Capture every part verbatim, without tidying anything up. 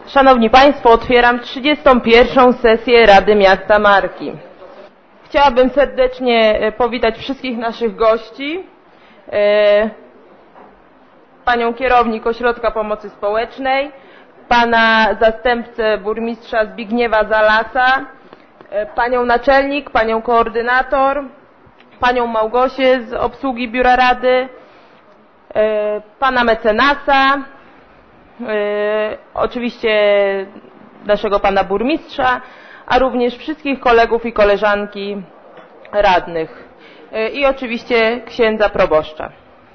Szanowni Państwo, otwieram trzydziestą pierwszą sesję Rady Miasta Marki. Chciałabym serdecznie powitać wszystkich naszych gości, panią kierownik Ośrodka Pomocy Społecznej, pana zastępcę burmistrza Zbigniewa Zalasa, panią naczelnik, panią koordynator, panią Małgosię z obsługi Biura Rady, pana mecenasa, oczywiście naszego pana burmistrza, a również wszystkich kolegów i koleżanki radnych i oczywiście księdza proboszcza.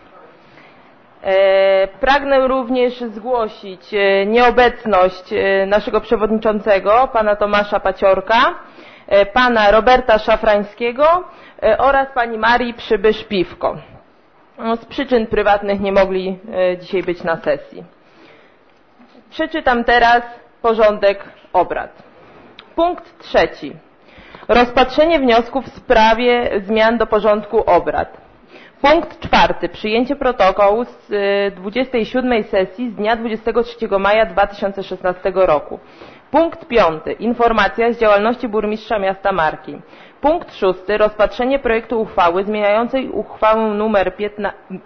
Pragnę również zgłosić nieobecność naszego przewodniczącego, pana Tomasza Paciorka, pana Roberta Szafrańskiego oraz pani Marii Przybysz-Piwko. Z przyczyn prywatnych nie mogli dzisiaj być na sesji. Przeczytam teraz porządek obrad. Punkt trzeci. Rozpatrzenie wniosków w sprawie zmian do porządku obrad. Punkt czwarty. Przyjęcie protokołu z dwudziestej siódmej sesji z dnia dwudziestego trzeciego maja dwa tysiące szesnastego roku. Punkt piąty. Informacja z działalności burmistrza miasta Marki. Punkt szósty. Rozpatrzenie projektu uchwały zmieniającej uchwałę nr piętnaście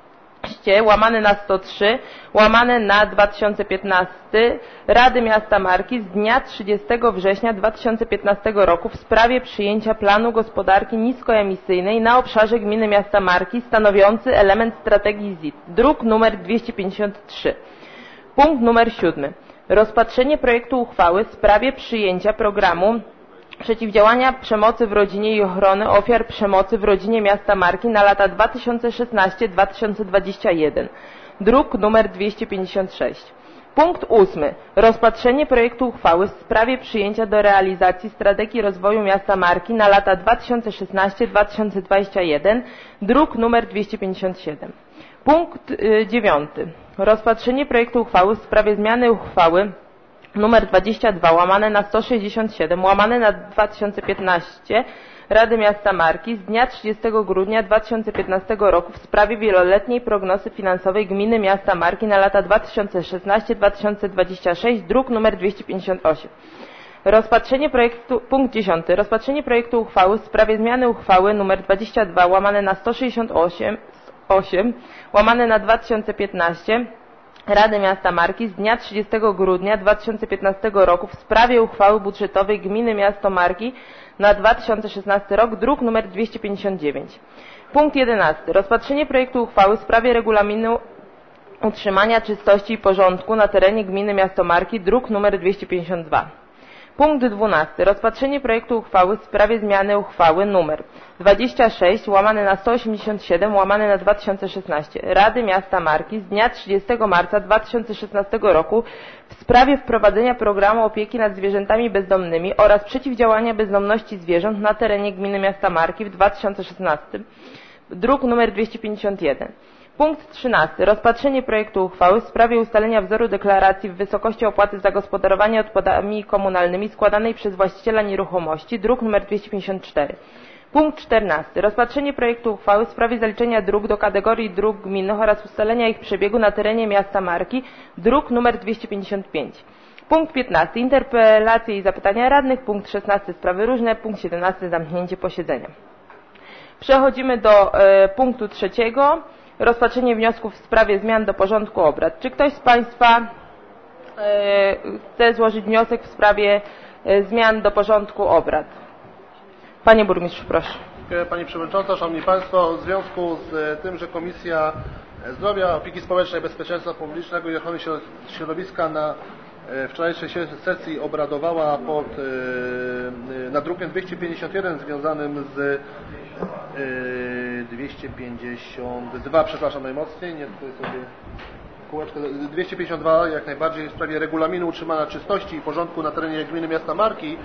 łamane na sto trzy łamane na dwa tysiące piętnaście Rady Miasta Marki z dnia trzydziestego września dwa tysiące piętnastego roku w sprawie przyjęcia planu gospodarki niskoemisyjnej na obszarze gminy miasta Marki stanowiący element strategii Z I T. Druk nr dwieście pięćdziesiąt trzy. Punkt numer siódmy. Rozpatrzenie projektu uchwały w sprawie przyjęcia programu przeciwdziałania przemocy w rodzinie i ochrony ofiar przemocy w rodzinie miasta Marki na lata dwa tysiące szesnasty do dwa tysiące dwudziestego pierwszego. Druk nr dwieście pięćdziesiąt sześć. Punkt ósmy. Rozpatrzenie projektu uchwały w sprawie przyjęcia do realizacji strategii rozwoju miasta Marki na lata dwa tysiące szesnasty do dwa tysiące dwudziestego pierwszego. Druk nr dwieście pięćdziesiąt siedem. Punkt dziewiąty. Rozpatrzenie projektu uchwały w sprawie zmiany uchwały numer dwadzieścia dwa łamane na sto sześćdziesiąt siedem łamane na dwa tysiące piętnaście Rady Miasta Marki z dnia trzydziestego grudnia dwa tysiące piętnastego roku w sprawie wieloletniej prognozy finansowej gminy miasta Marki na lata dwa tysiące szesnasty do dwa tysiące dwudziestego szóstego, druk nr dwieście pięćdziesiąt osiem. Rozpatrzenie projektu, punkt dziesiąty. Rozpatrzenie projektu uchwały w sprawie zmiany uchwały nr dwadzieścia dwa łamane na sto sześćdziesiąt osiem łamane na dwa tysiące piętnaście Rady Miasta Marki z dnia trzydziestego grudnia dwa tysiące piętnastego roku w sprawie uchwały budżetowej gminy miasto Marki na dwa tysiące szesnasty rok, druk nr dwieście pięćdziesiąt dziewięć. Punkt jedenasty. Rozpatrzenie projektu uchwały w sprawie regulaminu utrzymania czystości i porządku na terenie gminy miasto Marki, druk nr dwieście pięćdziesiąt dwa. Punkt dwunasty. Rozpatrzenie projektu uchwały w sprawie zmiany uchwały nr dwadzieścia sześć łamane na sto osiemdziesiąt siedem łamane na dwa tysiące szesnaście Rady Miasta Marki z dnia trzydziestego marca dwa tysiące szesnastego roku w sprawie wprowadzenia programu opieki nad zwierzętami bezdomnymi oraz przeciwdziałania bezdomności zwierząt na terenie gminy miasta Marki w dwa tysiące szesnastym. Druk nr dwieście pięćdziesiąt jeden. Punkt trzynasty. Rozpatrzenie projektu uchwały w sprawie ustalenia wzoru deklaracji w wysokości opłaty za gospodarowanie odpadami komunalnymi składanej przez właściciela nieruchomości, druk nr dwieście pięćdziesiąt cztery. Punkt czternasty. Rozpatrzenie projektu uchwały w sprawie zaliczenia dróg do kategorii dróg gminnych oraz ustalenia ich przebiegu na terenie miasta Marki, druk nr dwieście pięćdziesiąt pięć. Punkt piętnasty. Interpelacje i zapytania radnych. Punkt szesnasty. Sprawy różne. Punkt siedemnasty. Zamknięcie posiedzenia. Przechodzimy do e, punktu trzeciego. Rozpatrzenie wniosków w sprawie zmian do porządku obrad. Czy ktoś z Państwa e, chce złożyć wniosek w sprawie e, zmian do porządku obrad? Panie burmistrzu, proszę. Pani Przewodnicząca, Szanowni Państwo, w związku z tym, że Komisja Zdrowia, Opieki Społecznej, Bezpieczeństwa Publicznego i Ochrony Środowiska na wczorajszej sesji obradowała pod, nad drukiem dwieście pięćdziesiąt jeden związanym z dwieście pięćdziesiąt dwa, przepraszam najmocniej, nie tutaj sobie kółeczkę, dwieście pięćdziesiąt dwa jak najbardziej w sprawie regulaminu utrzymania czystości i porządku na terenie gminy miasta Marki.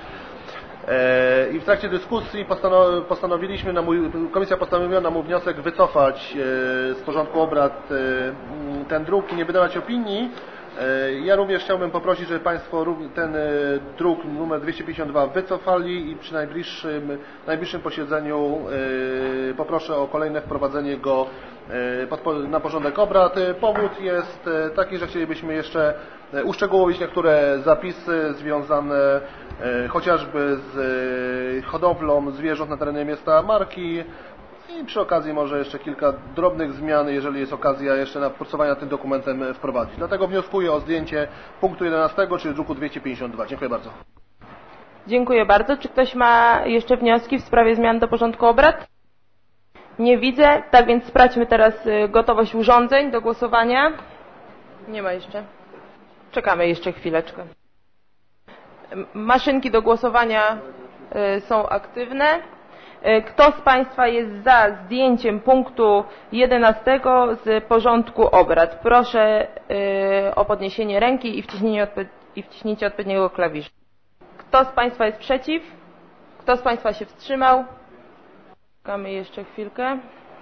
I w trakcie dyskusji postanowiliśmy, na mój, komisja postanowiła na mój wniosek wycofać z porządku obrad ten druk i nie wydawać opinii. Ja również chciałbym poprosić, żeby Państwo ten druk numer dwieście pięćdziesiąt dwa wycofali i przy najbliższym, najbliższym posiedzeniu poproszę o kolejne wprowadzenie go na porządek obrad. Powód jest taki, że chcielibyśmy jeszcze uszczegółowić niektóre zapisy związane chociażby z hodowlą zwierząt na terenie miasta Marki i przy okazji może jeszcze kilka drobnych zmian, jeżeli jest okazja jeszcze na pracowania nad tym dokumentem wprowadzić. Dlatego wnioskuję o zdjęcie punktu jedenastego, czyli druku dwieście pięćdziesiąt dwa. Dziękuję bardzo. Dziękuję bardzo. Czy ktoś ma jeszcze wnioski w sprawie zmian do porządku obrad? Nie widzę, tak więc sprawdźmy teraz gotowość urządzeń do głosowania. Nie ma jeszcze. Czekamy jeszcze chwileczkę. Maszynki do głosowania są aktywne. Kto z Państwa jest za zdjęciem punktu jedenastego z porządku obrad? Proszę o podniesienie ręki i wciśnięcie, odpo i wciśnięcie odpowiedniego klawisza. Kto z Państwa jest przeciw? Kto z Państwa się wstrzymał? Czekamy jeszcze chwilkę.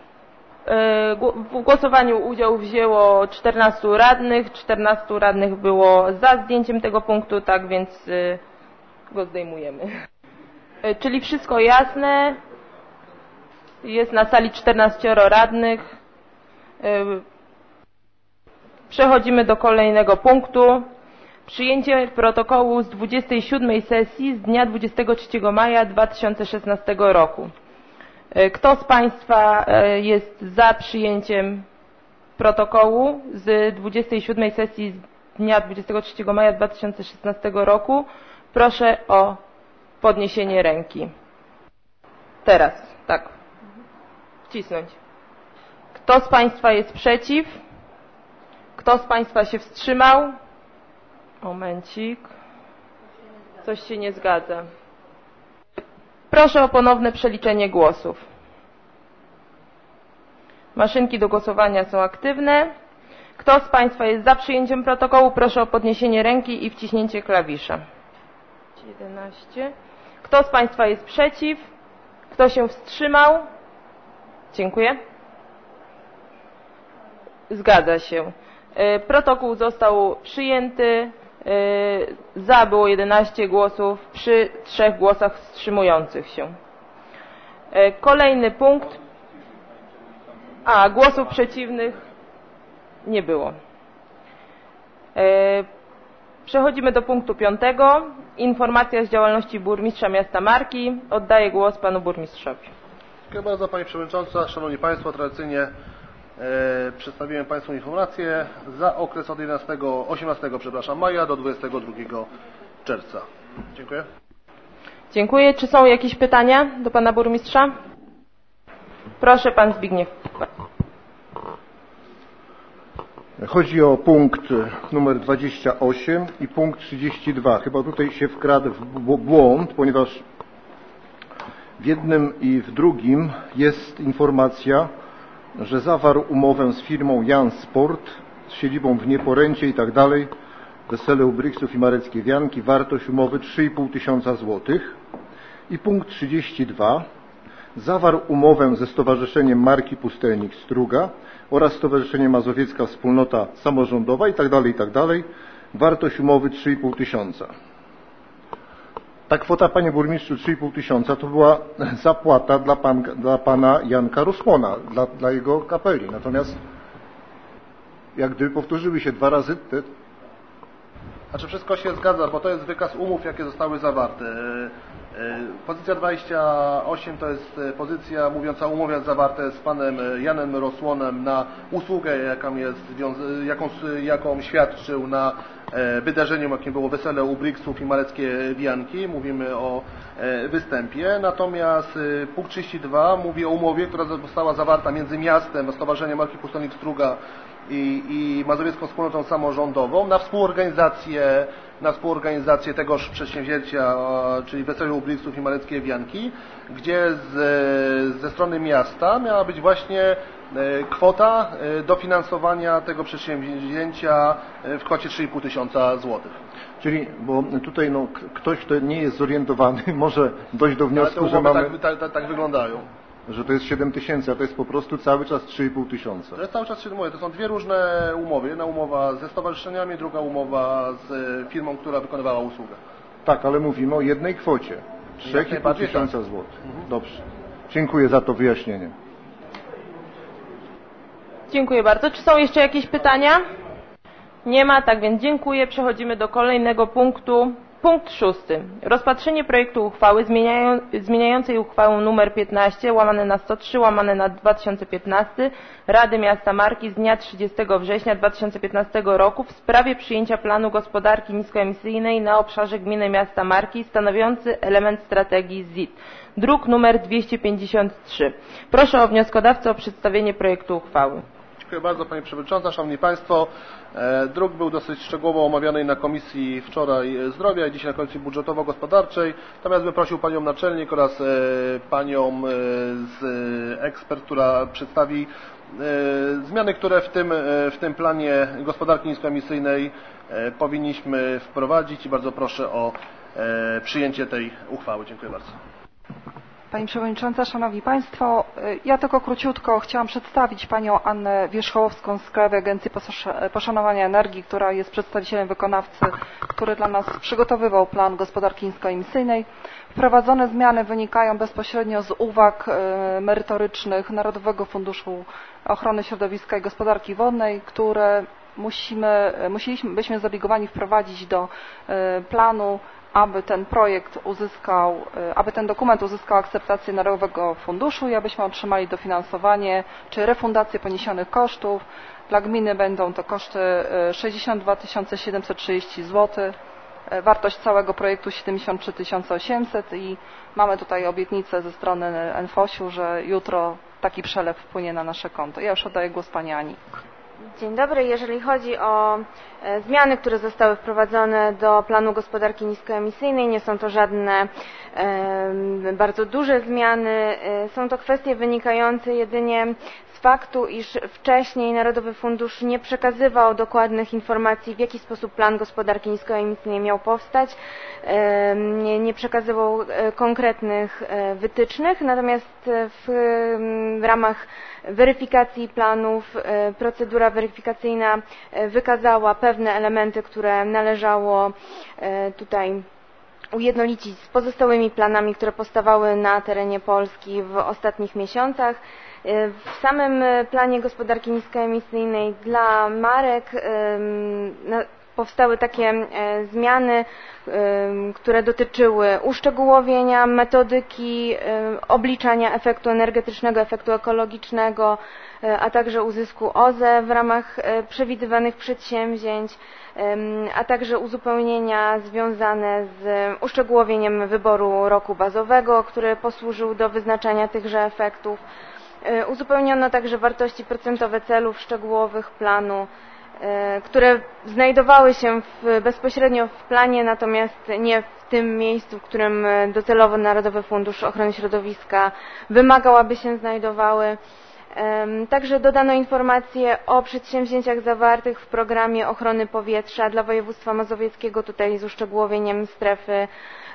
W głosowaniu udział wzięło czternastu radnych. czternastu radnych było za zdjęciem tego punktu, tak więc go zdejmujemy. Czyli wszystko jasne. Jest na sali czternaścioro radnych. Przechodzimy do kolejnego punktu. Przyjęcie protokołu z dwudziestej siódmej sesji z dnia dwudziestego trzeciego maja dwa tysiące szesnastego roku. Kto z Państwa jest za przyjęciem protokołu z dwudziestej siódmej sesji z dnia dwudziestego trzeciego maja dwa tysiące szesnastego roku? Proszę o podniesienie ręki. Teraz, tak. Wcisnąć. Kto z Państwa jest przeciw? Kto z Państwa się wstrzymał? Momencik. Coś się nie zgadza. Proszę o ponowne przeliczenie głosów. Maszynki do głosowania są aktywne. Kto z Państwa jest za przyjęciem protokołu? Proszę o podniesienie ręki i wciśnięcie klawisza. jedenaście. Kto z Państwa jest przeciw? Kto się wstrzymał? Dziękuję. Zgadza się. Protokół został przyjęty. Za było jedenaście głosów przy trzech głosach wstrzymujących się. Kolejny punkt. A, głosów przeciwnych nie było. Przechodzimy do punktu piątego. Informacja z działalności burmistrza miasta Marki. Oddaję głos panu burmistrzowi. Dziękuję bardzo Pani Przewodnicząca. Szanowni Państwo, tradycyjnie e, przedstawiłem Państwu informację za okres od jedenastego, osiemnastego przepraszam, maja do dwudziestego drugiego czerwca. Dziękuję. Dziękuję. Czy są jakieś pytania do Pana Burmistrza? Proszę Pan Zbigniew. Chodzi o punkt numer dwadzieścia osiem i punkt trzydzieści dwa. Chyba tutaj się wkradł w błąd, ponieważ w jednym i w drugim jest informacja, że zawarł umowę z firmą Jan Sport z siedzibą w Nieporęcie i tak dalej, Wesele u Bryksów i Mareckie Wianki, wartość umowy trzy i pół tysiąca złotych. I punkt trzydzieści dwa. Zawarł umowę ze Stowarzyszeniem Marki Pustelnik Struga oraz Stowarzyszeniem Mazowiecka Wspólnota Samorządowa i tak dalej, i tak dalej. Wartość umowy trzy i pół tysiąca. Ta kwota, panie burmistrzu, trzy i pół tysiąca to była zapłata dla, pan, dla pana Janka Rosmona, dla, dla jego kapeli. Natomiast jak gdyby powtórzyły się dwa razy te... Znaczy wszystko się zgadza, bo to jest wykaz umów, jakie zostały zawarte. Pozycja dwadzieścia osiem to jest pozycja mówiąca o umówiach zawarte z panem Janem Rosłonem na usługę, jaką, jest, jaką, jaką świadczył na wydarzeniu, jakim było Wesele u Bryksów i Mareckie Wianki. Mówimy o występie. Natomiast punkt trzydzieści dwa mówi o umowie, która została zawarta między miastem, Stowarzyszeniem Marki Pustelnik Struga i, i Mazowiecką Wspólnotą Samorządową na współorganizację, na współorganizację tegoż przedsięwzięcia, czyli Wesele u Bryksów i Mareckie Wianki, gdzie z, ze strony miasta miała być właśnie kwota dofinansowania tego przedsięwzięcia w kwocie trzy i pół tysiąca złotych. Czyli, bo tutaj no, ktoś, kto nie jest zorientowany, może dojść do wniosku, że mamy... Tak, tak, tak wyglądają. że to jest siedem tysięcy, a to jest po prostu cały czas trzy i pół tysiąca. To jest cały czas siedem, to są dwie różne umowy. Jedna umowa ze stowarzyszeniami, druga umowa z firmą, która wykonywała usługę. Tak, ale mówimy o jednej kwocie. trzy i pół tysiąca złotych. Mhm. Dobrze. Dziękuję za to wyjaśnienie. Dziękuję bardzo. Czy są jeszcze jakieś pytania? Nie ma, tak więc dziękuję. Przechodzimy do kolejnego punktu. Punkt szósty. Rozpatrzenie projektu uchwały zmieniają, zmieniającej uchwałę nr piętnaście łamane na sto trzy łamane na dwa tysiące piętnaście Rady Miasta Marki z dnia trzydziestego września dwa tysiące piętnastego roku w sprawie przyjęcia planu gospodarki niskoemisyjnej na obszarze gminy miasta Marki stanowiący element strategii Z I T. Druk nr dwieście pięćdziesiąt trzy. Proszę o wnioskodawcę o przedstawienie projektu uchwały. Dziękuję bardzo Pani Przewodnicząca, Szanowni Państwo. Druk był dosyć szczegółowo omawiany na Komisji wczoraj Zdrowia i dzisiaj na Komisji Budżetowo-Gospodarczej. Natomiast bym prosił Panią Naczelnik oraz Panią z ekspert, która przedstawi zmiany, które w tym, w tym planie gospodarki niskoemisyjnej powinniśmy wprowadzić i bardzo proszę o przyjęcie tej uchwały. Dziękuję bardzo. Pani Przewodnicząca, Szanowni Państwo, ja tylko króciutko chciałam przedstawić Panią Annę Wierzchołowską z Krajowej Agencji Poszanowania Energii, która jest przedstawicielem wykonawcy, który dla nas przygotowywał plan gospodarki niskoemisyjnej. Wprowadzone zmiany wynikają bezpośrednio z uwag merytorycznych Narodowego Funduszu Ochrony Środowiska i Gospodarki Wodnej, które musimy, musieliśmy, byliśmy zobligowani wprowadzić do planu, aby ten projekt uzyskał, aby ten dokument uzyskał akceptację Narodowego Funduszu i abyśmy otrzymali dofinansowanie czy refundację poniesionych kosztów. Dla gminy będą to koszty sześćdziesiąt dwa tysiące siedemset trzydzieści złotych, wartość całego projektu siedemdziesiąt trzy tysiące osiemset i mamy tutaj obietnicę ze strony N F O ŚiU, że jutro taki przelew wpłynie na nasze konto. Ja już oddaję głos Pani Ani. Dzień dobry. Jeżeli chodzi o zmiany, które zostały wprowadzone do planu gospodarki niskoemisyjnej, nie są to żadne e, bardzo duże zmiany. Są to kwestie wynikające jedynie z faktu, iż wcześniej Narodowy Fundusz nie przekazywał dokładnych informacji, w jaki sposób plan gospodarki niskoemisyjnej miał powstać, e, nie, nie przekazywał konkretnych wytycznych, natomiast w, w ramach weryfikacji planów procedura weryfikacyjna wykazała pewne elementy, które należało tutaj ujednolicić z pozostałymi planami, które powstawały na terenie Polski w ostatnich miesiącach. W samym planie gospodarki niskoemisyjnej dla marek powstały takie zmiany, które dotyczyły uszczegółowienia metodyki obliczania efektu energetycznego, efektu ekologicznego, a także uzysku O Z E w ramach przewidywanych przedsięwzięć, a także uzupełnienia związane z uszczegółowieniem wyboru roku bazowego, który posłużył do wyznaczania tychże efektów. Uzupełniono także wartości procentowe celów szczegółowych planu, które znajdowały się w, bezpośrednio w planie, natomiast nie w tym miejscu, w którym docelowo Narodowy Fundusz Ochrony Środowiska wymagał, aby się znajdowały. Także dodano informacje o przedsięwzięciach zawartych w programie ochrony powietrza dla województwa mazowieckiego, tutaj z uszczegółowieniem strefy,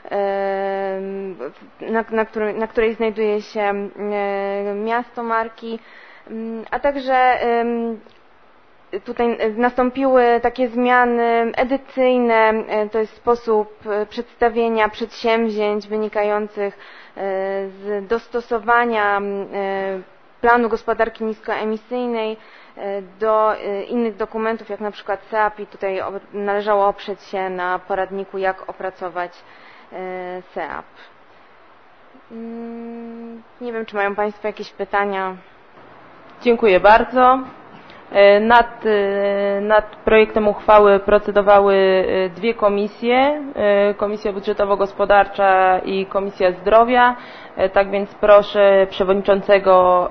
na, na, której, na której znajduje się miasto Marki, a także tutaj nastąpiły takie zmiany edycyjne, to jest sposób przedstawienia przedsięwzięć wynikających z dostosowania planu gospodarki niskoemisyjnej do innych dokumentów, jak na przykład C A P i tutaj należało oprzeć się na poradniku, jak opracować C A P. Nie wiem, czy mają Państwo jakieś pytania. Dziękuję bardzo. Nad, nad projektem uchwały procedowały dwie komisje, Komisja Budżetowo-Gospodarcza i Komisja Zdrowia. Tak więc proszę przewodniczącego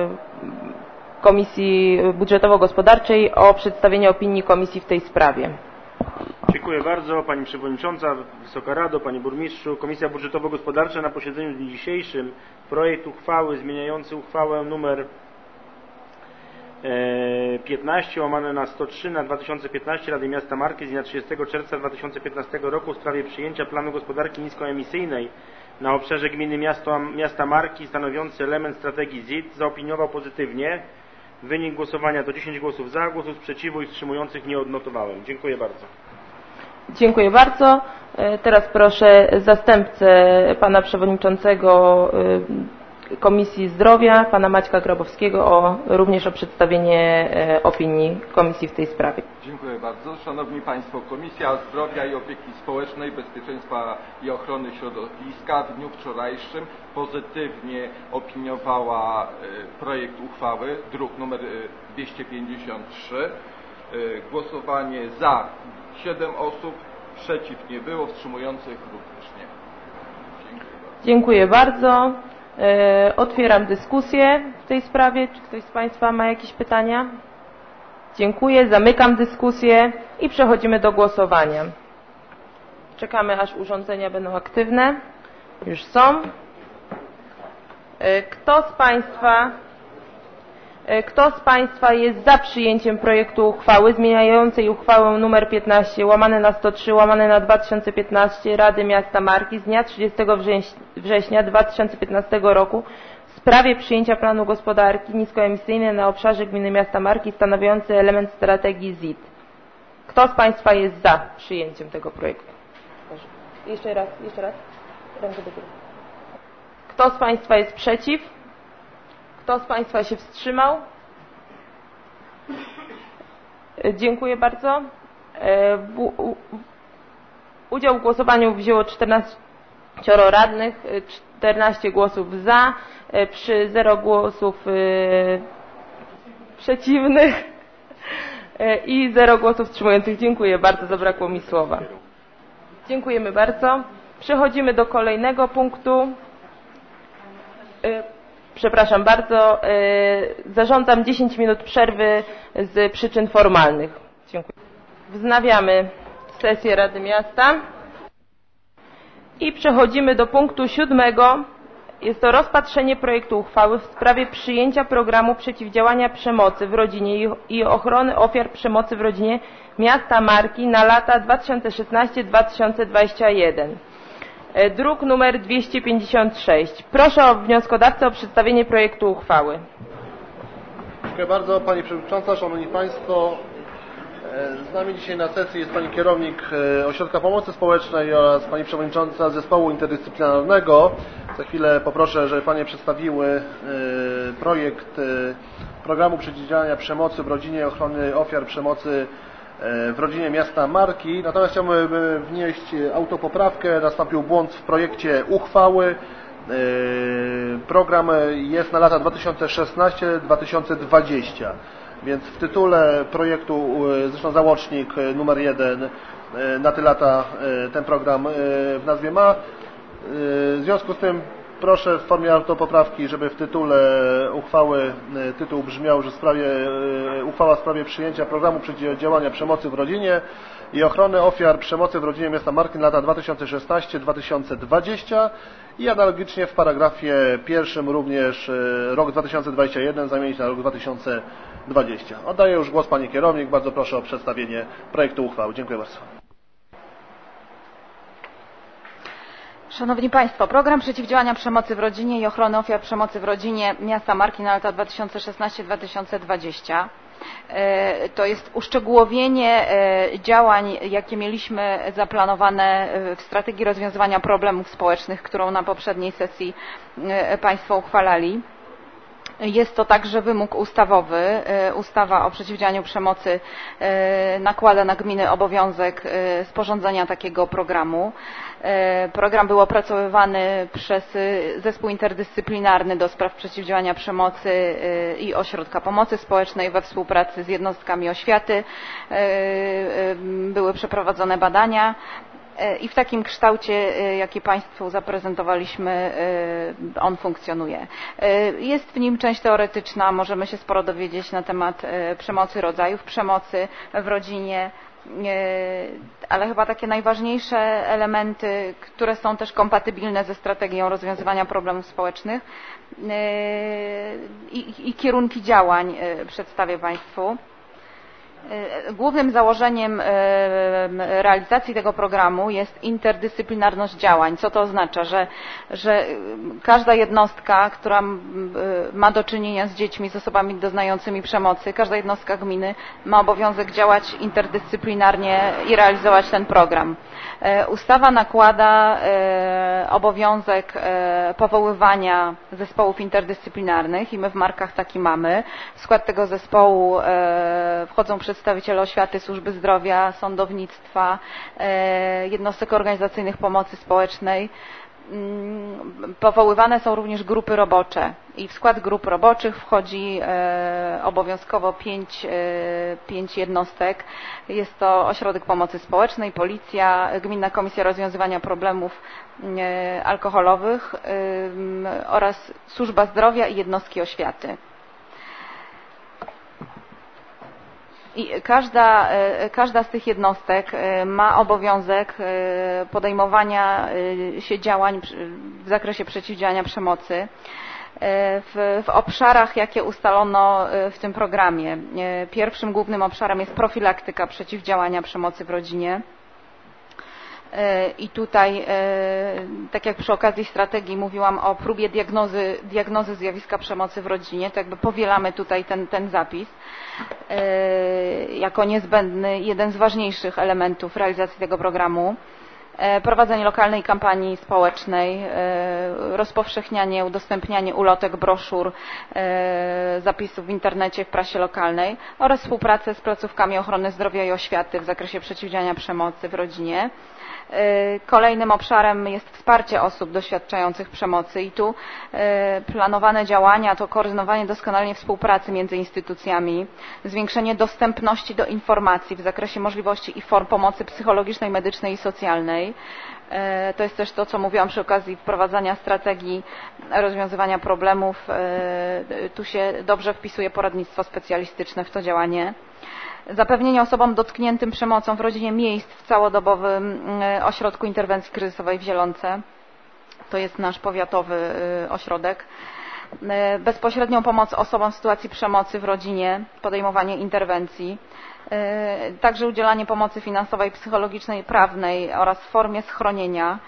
Komisji Budżetowo-Gospodarczej o przedstawienie opinii komisji w tej sprawie. Dziękuję bardzo Pani Przewodnicząca, Wysoka Rado, Panie Burmistrzu. Komisja Budżetowo-Gospodarcza na posiedzeniu w dniu dzisiejszym projekt uchwały zmieniający uchwałę numer piętnaście łamane na sto trzy na dwa tysiące piętnaście Rady Miasta Marki z dnia trzydziestego czerwca dwa tysiące piętnastego roku w sprawie przyjęcia planu gospodarki niskoemisyjnej na obszarze gminy miasto, miasta Marki stanowiący element strategii Z I T zaopiniował pozytywnie. Wynik głosowania to dziesięć głosów za, głosów sprzeciwu i wstrzymujących nie odnotowałem. Dziękuję bardzo. Dziękuję bardzo. Teraz proszę zastępcę pana przewodniczącego Komisji Zdrowia, pana Maćka Grabowskiego, o, również o przedstawienie opinii Komisji w tej sprawie. Dziękuję bardzo. Szanowni Państwo, Komisja Zdrowia i Opieki Społecznej, Bezpieczeństwa i Ochrony Środowiska w dniu wczorajszym pozytywnie opiniowała projekt uchwały, druk nr dwieście pięćdziesiąt trzy. Głosowanie za siedem osób, przeciw nie było, wstrzymujących również nie. Dziękuję bardzo. Dziękuję bardzo. Otwieram dyskusję w tej sprawie. Czy ktoś z Państwa ma jakieś pytania? Dziękuję. Zamykam dyskusję i przechodzimy do głosowania. Czekamy, aż urządzenia będą aktywne. Już są. Kto z Państwa, kto z Państwa jest za przyjęciem projektu uchwały zmieniającej uchwałę nr piętnaście łamane na sto trzy łamane na dwa tysiące piętnaście Rady Miasta Marki z dnia trzydziestego września dwa tysiące piętnastego roku w sprawie przyjęcia planu gospodarki niskoemisyjnej na obszarze gminy miasta Marki stanowiący element strategii Z I T? Kto z Państwa jest za przyjęciem tego projektu? Jeszcze raz, jeszcze raz. Rękę do góry. Kto z Państwa jest przeciw? Kto z Państwa się wstrzymał? Dziękuję bardzo. Udział w głosowaniu wzięło czternaścioro radnych, czternaście głosów za, przy zero głosów przeciwnych i zero głosów wstrzymujących. Dziękuję bardzo, zabrakło mi słowa. Dziękujemy bardzo. Przechodzimy do kolejnego punktu. Przepraszam bardzo, zarządzam dziesięć minut przerwy z przyczyn formalnych. Dziękuję. Wznawiamy sesję Rady Miasta i przechodzimy do punktu siódmego. Jest to rozpatrzenie projektu uchwały w sprawie przyjęcia programu przeciwdziałania przemocy w rodzinie i ochrony ofiar przemocy w rodzinie miasta Marki na lata dwa tysiące szesnasty do dwa tysiące dwudziestego pierwszego. Druk numer dwieście pięćdziesiąt sześć. Proszę o wnioskodawcę o przedstawienie projektu uchwały. Dziękuję bardzo Pani Przewodnicząca, Szanowni Państwo. Z nami dzisiaj na sesji jest Pani Kierownik Ośrodka Pomocy Społecznej oraz Pani Przewodnicząca Zespołu Interdyscyplinarnego. Za chwilę poproszę, żeby Panie przedstawiły projekt programu przeciwdziałania przemocy w rodzinie i ochrony ofiar przemocy w rodzinie miasta Marki. Natomiast chciałbym wnieść autopoprawkę. Nastąpił błąd w projekcie uchwały. Program jest na lata dwa tysiące szesnasty do dwa tysiące dwudziestego. Więc w tytule projektu, zresztą załącznik numer jeden, na te lata ten program w nazwie ma. W związku z tym proszę w formie autopoprawki, żeby w tytule uchwały tytuł brzmiał, że w sprawie, uchwała w sprawie przyjęcia programu przeciwdziałania przemocy w rodzinie i ochrony ofiar przemocy w rodzinie miasta Marki na lata dwa tysiące szesnasty do dwa tysiące dwudziestego i analogicznie w paragrafie pierwszym również rok dwa tysiące dwudziesty pierwszy zamienić na rok dwa tysiące dwudziesty. Oddaję już głos Pani Kierownik. Bardzo proszę o przedstawienie projektu uchwały. Dziękuję bardzo. Szanowni Państwo, program przeciwdziałania przemocy w rodzinie i ochrony ofiar przemocy w rodzinie miasta Marki na lata dwa tysiące szesnasty do dwa tysiące dwudziestego to jest uszczegółowienie działań, jakie mieliśmy zaplanowane w strategii rozwiązywania problemów społecznych, którą na poprzedniej sesji Państwo uchwalali. Jest to także wymóg ustawowy. Ustawa o przeciwdziałaniu przemocy nakłada na gminy obowiązek sporządzenia takiego programu. Program był opracowywany przez Zespół Interdyscyplinarny do spraw przeciwdziałania przemocy i Ośrodka Pomocy Społecznej we współpracy z jednostkami oświaty. Były przeprowadzone badania. I w takim kształcie, jaki Państwu zaprezentowaliśmy, on funkcjonuje. Jest w nim część teoretyczna, możemy się sporo dowiedzieć na temat przemocy, rodzajów przemocy w rodzinie, ale chyba takie najważniejsze elementy, które są też kompatybilne ze strategią rozwiązywania problemów społecznych i, i kierunki działań przedstawię Państwu. Głównym założeniem realizacji tego programu jest interdyscyplinarność działań. Co to oznacza? Że, że każda jednostka, która ma do czynienia z dziećmi, z osobami doznającymi przemocy, każda jednostka gminy ma obowiązek działać interdyscyplinarnie i realizować ten program. Ustawa nakłada obowiązek powoływania zespołów interdyscyplinarnych i my w Markach taki mamy. W skład tego zespołu wchodzą przedstawiciele oświaty, służby zdrowia, sądownictwa, jednostek organizacyjnych pomocy społecznej. Powoływane są również grupy robocze i w skład grup roboczych wchodzi obowiązkowo pięć, pięć jednostek. Jest to Ośrodek Pomocy Społecznej, Policja, Gminna Komisja Rozwiązywania Problemów Alkoholowych oraz Służba Zdrowia i jednostki oświaty. I każda, każda z tych jednostek ma obowiązek podejmowania się działań w zakresie przeciwdziałania przemocy w, w obszarach, jakie ustalono w tym programie. Pierwszym głównym obszarem jest profilaktyka przeciwdziałania przemocy w rodzinie. I tutaj, tak jak przy okazji strategii mówiłam o próbie diagnozy, diagnozy zjawiska przemocy w rodzinie, to jakby powielamy tutaj ten, ten zapis jako niezbędny, jeden z ważniejszych elementów realizacji tego programu. Prowadzenie lokalnej kampanii społecznej, rozpowszechnianie, udostępnianie ulotek, broszur, zapisów w internecie, w prasie lokalnej oraz współpracę z placówkami ochrony zdrowia i oświaty w zakresie przeciwdziałania przemocy w rodzinie. Kolejnym obszarem jest wsparcie osób doświadczających przemocy i tu planowane działania to koordynowanie doskonalenie współpracy między instytucjami, zwiększenie dostępności do informacji w zakresie możliwości i form pomocy psychologicznej, medycznej i socjalnej. To jest też to, co mówiłam przy okazji wprowadzania strategii rozwiązywania problemów. Tu się dobrze wpisuje poradnictwo specjalistyczne w to działanie. Zapewnienie osobom dotkniętym przemocą w rodzinie miejsc w całodobowym ośrodku interwencji kryzysowej w Zielonce. To jest nasz powiatowy ośrodek. Bezpośrednią pomoc osobom w sytuacji przemocy w rodzinie, podejmowanie interwencji. Także udzielanie pomocy finansowej, psychologicznej, prawnej oraz w formie schronienia.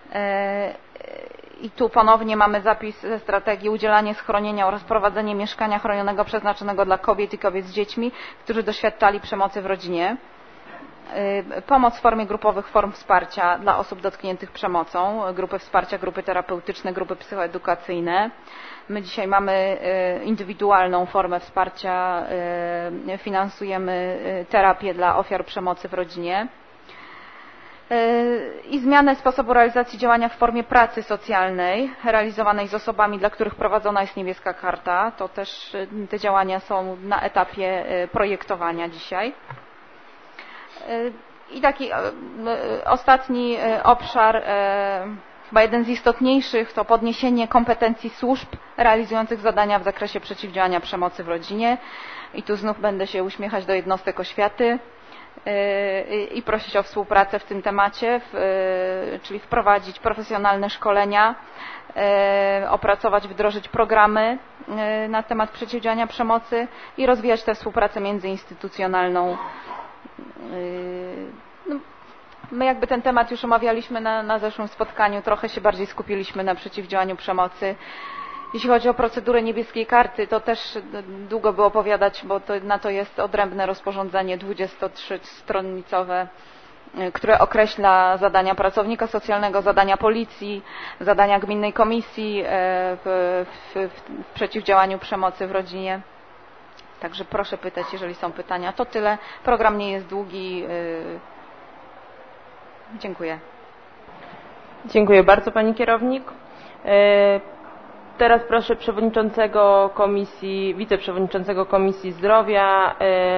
I tu ponownie mamy zapis ze strategii udzielanie schronienia oraz prowadzenie mieszkania chronionego przeznaczonego dla kobiet i kobiet z dziećmi, którzy doświadczali przemocy w rodzinie. Pomoc w formie grupowych form wsparcia dla osób dotkniętych przemocą, grupy wsparcia, grupy terapeutyczne, grupy psychoedukacyjne. My dzisiaj mamy indywidualną formę wsparcia, finansujemy terapię dla ofiar przemocy w rodzinie. I zmianę sposobu realizacji działania w formie pracy socjalnej realizowanej z osobami, dla których prowadzona jest niebieska karta. To też te działania są na etapie projektowania dzisiaj. I taki ostatni obszar, chyba jeden z istotniejszych, to podniesienie kompetencji służb realizujących zadania w zakresie przeciwdziałania przemocy w rodzinie. I tu znów będę się uśmiechać do jednostek oświaty i prosić o współpracę w tym temacie, czyli wprowadzić profesjonalne szkolenia, opracować, wdrożyć programy na temat przeciwdziałania przemocy i rozwijać tę współpracę międzyinstytucjonalną. My jakby ten temat już omawialiśmy na, na zeszłym spotkaniu, trochę się bardziej skupiliśmy na przeciwdziałaniu przemocy. Jeśli chodzi o procedurę niebieskiej karty, to też długo by opowiadać, bo to, na to jest odrębne rozporządzenie dwudziestotrzystronicowe, które określa zadania pracownika socjalnego, zadania policji, zadania gminnej komisji w, w, w przeciwdziałaniu przemocy w rodzinie. Także proszę pytać, jeżeli są pytania. To tyle. Program nie jest długi. Dziękuję. Dziękuję bardzo Pani Kierownik. Teraz proszę przewodniczącego komisji, wiceprzewodniczącego Komisji Zdrowia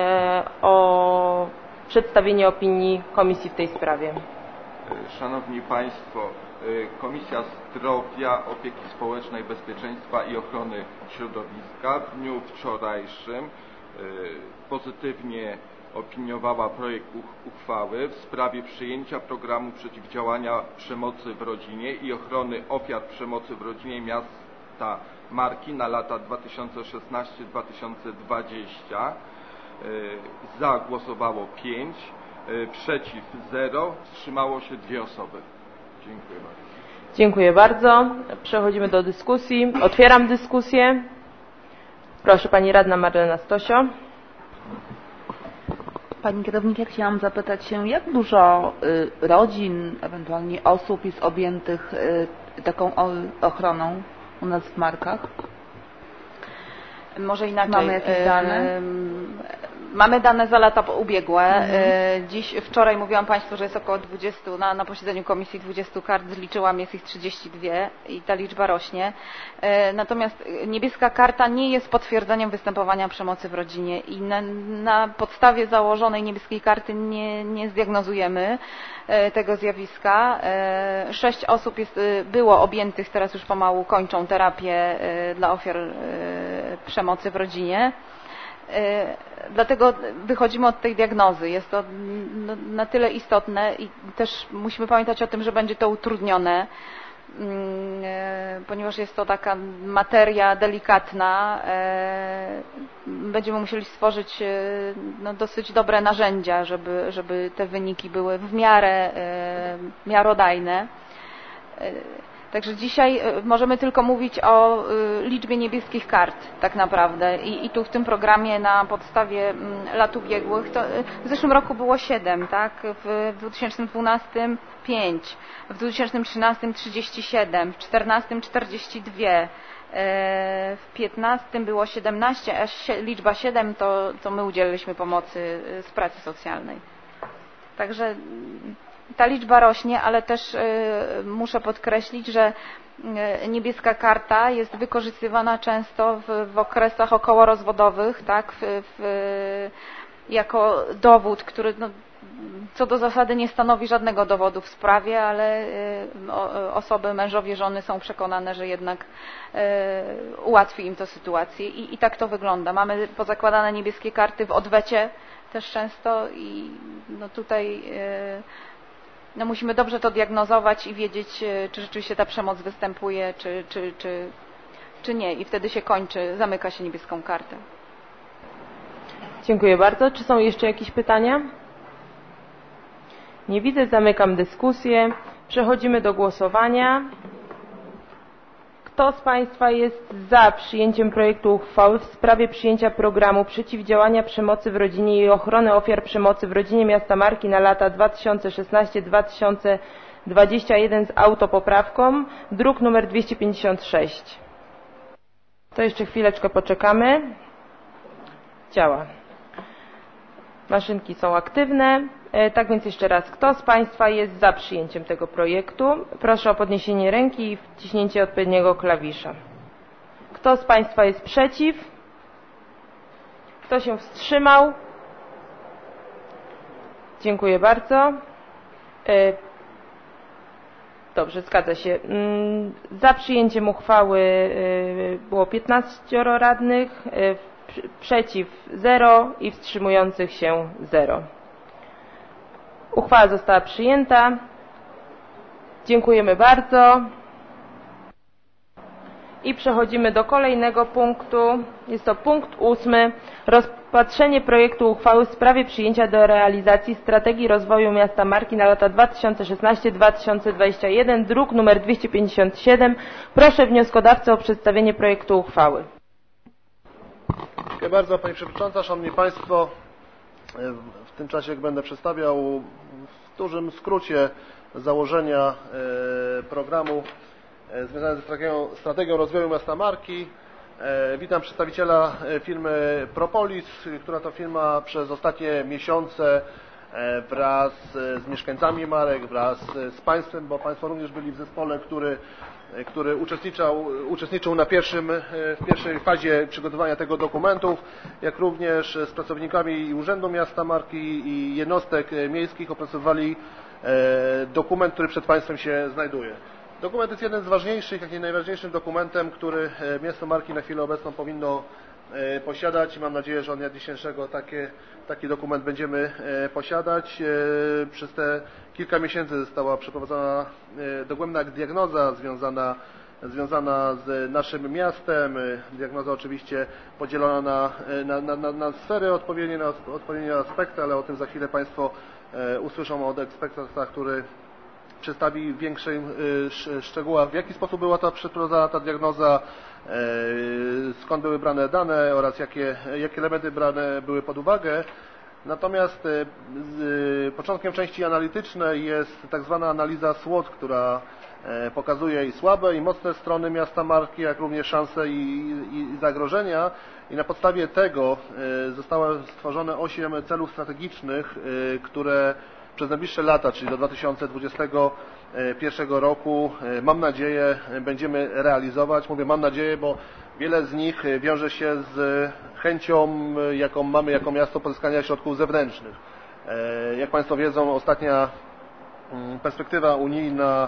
o przedstawienie opinii komisji w tej sprawie. Szanowni Państwo, Komisja Zdrowia, Opieki Społecznej, Bezpieczeństwa i Ochrony Środowiska w dniu wczorajszym pozytywnie opiniowała projekt uchwały w sprawie przyjęcia programu przeciwdziałania przemocy w rodzinie i ochrony ofiar przemocy w rodzinie miasta Marki na lata dwa tysiące szesnasty do dwa tysiące dwudziestego. Za głosowało pięć, przeciw zero, wstrzymało się dwie osoby. Dziękuję bardzo. Dziękuję bardzo. Przechodzimy do dyskusji. Otwieram dyskusję. Proszę Pani Radna Marlena Stosio. Pani Kierownik, chciałam zapytać się, jak dużo rodzin, ewentualnie osób jest objętych taką ochroną u nas w Markach? Może inaczej. Mamy jakieś dane? Mamy dane za lata ubiegłe. Mhm. Dziś, wczoraj mówiłam Państwu, że jest około dwudziestu, na, na posiedzeniu komisji dwudziestu kart, zliczyłam, jest ich trzydzieści dwie i ta liczba rośnie. Natomiast niebieska karta nie jest potwierdzeniem występowania przemocy w rodzinie i na, na podstawie założonej niebieskiej karty nie, nie zdiagnozujemy tego zjawiska. Sześć osób jest, było objętych, teraz już pomału kończą terapię dla ofiar przemocy w rodzinie. Dlatego wychodzimy od tej diagnozy. Jest to na tyle istotne i też musimy pamiętać o tym, że będzie to utrudnione, ponieważ jest to taka materia delikatna. Będziemy musieli stworzyć no, dosyć dobre narzędzia, żeby, żeby te wyniki były w miarę miarodajne. Także dzisiaj możemy tylko mówić o liczbie niebieskich kart tak naprawdę i, i tu w tym programie na podstawie lat ubiegłych, to w zeszłym roku było siedem, tak? W dwa tysiące dwunastym pięć, w dwa tysiące trzynastym trzydzieści siedem, w dwa tysiące czternastym czterdzieści dwa, w piętnastym było siedemnaście, a liczba siedem to, to my udzieliliśmy pomocy z pracy socjalnej. Także ta liczba rośnie, ale też muszę podkreślić, że niebieska karta jest wykorzystywana często w, w okresach okołorozwodowych, tak, w, w, jako dowód, który no, co do zasady nie stanowi żadnego dowodu w sprawie, ale osoby, mężowie, żony są przekonane, że jednak ułatwi im to sytuację i, i tak to wygląda. Mamy pozakładane niebieskie karty w odwecie też często i no tutaj no musimy dobrze to diagnozować i wiedzieć, czy rzeczywiście ta przemoc występuje, czy, czy, czy, czy nie. I wtedy się kończy, zamyka się niebieską kartę. Dziękuję bardzo. Czy są jeszcze jakieś pytania? Nie widzę, zamykam dyskusję. Przechodzimy do głosowania. Kto z Państwa jest za przyjęciem projektu uchwały w sprawie przyjęcia programu przeciwdziałania przemocy w rodzinie i ochrony ofiar przemocy w rodzinie miasta Marki na lata dwa tysiące szesnasty do dwa tysiące dwudziestego pierwszego z autopoprawką, druk nr dwieście pięćdziesiąt sześć? To jeszcze chwileczkę poczekamy. Działa. Maszynki są aktywne. Tak więc jeszcze raz, kto z Państwa jest za przyjęciem tego projektu? Proszę o podniesienie ręki i wciśnięcie odpowiedniego klawisza. Kto z Państwa jest przeciw? Kto się wstrzymał? Dziękuję bardzo. Dobrze, zgadza się. Za przyjęciem uchwały było piętnaścioro radnych, przeciw zero i wstrzymujących się zero. Uchwała została przyjęta. Dziękujemy bardzo. I przechodzimy do kolejnego punktu. Jest to punkt ósmy. Rozpatrzenie projektu uchwały w sprawie przyjęcia do realizacji strategii rozwoju miasta Marki na lata dwa tysiące szesnasty do dwa tysiące dwudziestego pierwszego, druk nr dwieście pięćdziesiąt siedem. Proszę wnioskodawcę o przedstawienie projektu uchwały. Dziękuję bardzo Pani Przewodnicząca. Szanowni Państwo, w tym czasie jak będę przedstawiał w dużym skrócie założenia programu związane ze strategią, strategią rozwoju miasta Marki. Witam przedstawiciela firmy Propolis, która to firma przez ostatnie miesiące wraz z mieszkańcami Marek, wraz z Państwem, bo Państwo również byli w zespole, który, który uczestniczył, uczestniczył na pierwszym, w pierwszej fazie przygotowania tego dokumentów, jak również z pracownikami Urzędu Miasta Marki i jednostek miejskich opracowali dokument, który przed Państwem się znajduje. Dokument jest jeden z ważniejszych, jak i najważniejszym dokumentem, który miasto Marki na chwilę obecną powinno posiadać. Mam nadzieję, że od dnia dzisiejszego takie, taki dokument będziemy posiadać. Przez te kilka miesięcy została przeprowadzona dogłębna diagnoza związana związana z naszym miastem. Diagnoza oczywiście podzielona na, na, na, na sfery odpowiednie, na odpowiednie aspekty, ale o tym za chwilę Państwo usłyszą od eksperta, który przedstawi w większych szczegółach, w jaki sposób była ta przeprowadzona ta diagnoza, skąd były brane dane oraz jakie, jakie elementy brane były pod uwagę. Natomiast z początkiem części analitycznej jest tak zwana analiza SWOT, która pokazuje i słabe, i mocne strony miasta Marki, jak również szanse i, i, i zagrożenia. I na podstawie tego zostało stworzone osiem celów strategicznych, które przez najbliższe lata, czyli do dwa tysiące dwudziestego pierwszego roku, mam nadzieję, będziemy realizować. Mówię mam nadzieję, bo wiele z nich wiąże się z chęcią, jaką mamy jako miasto, pozyskania środków zewnętrznych. Jak Państwo wiedzą, ostatnia perspektywa unijna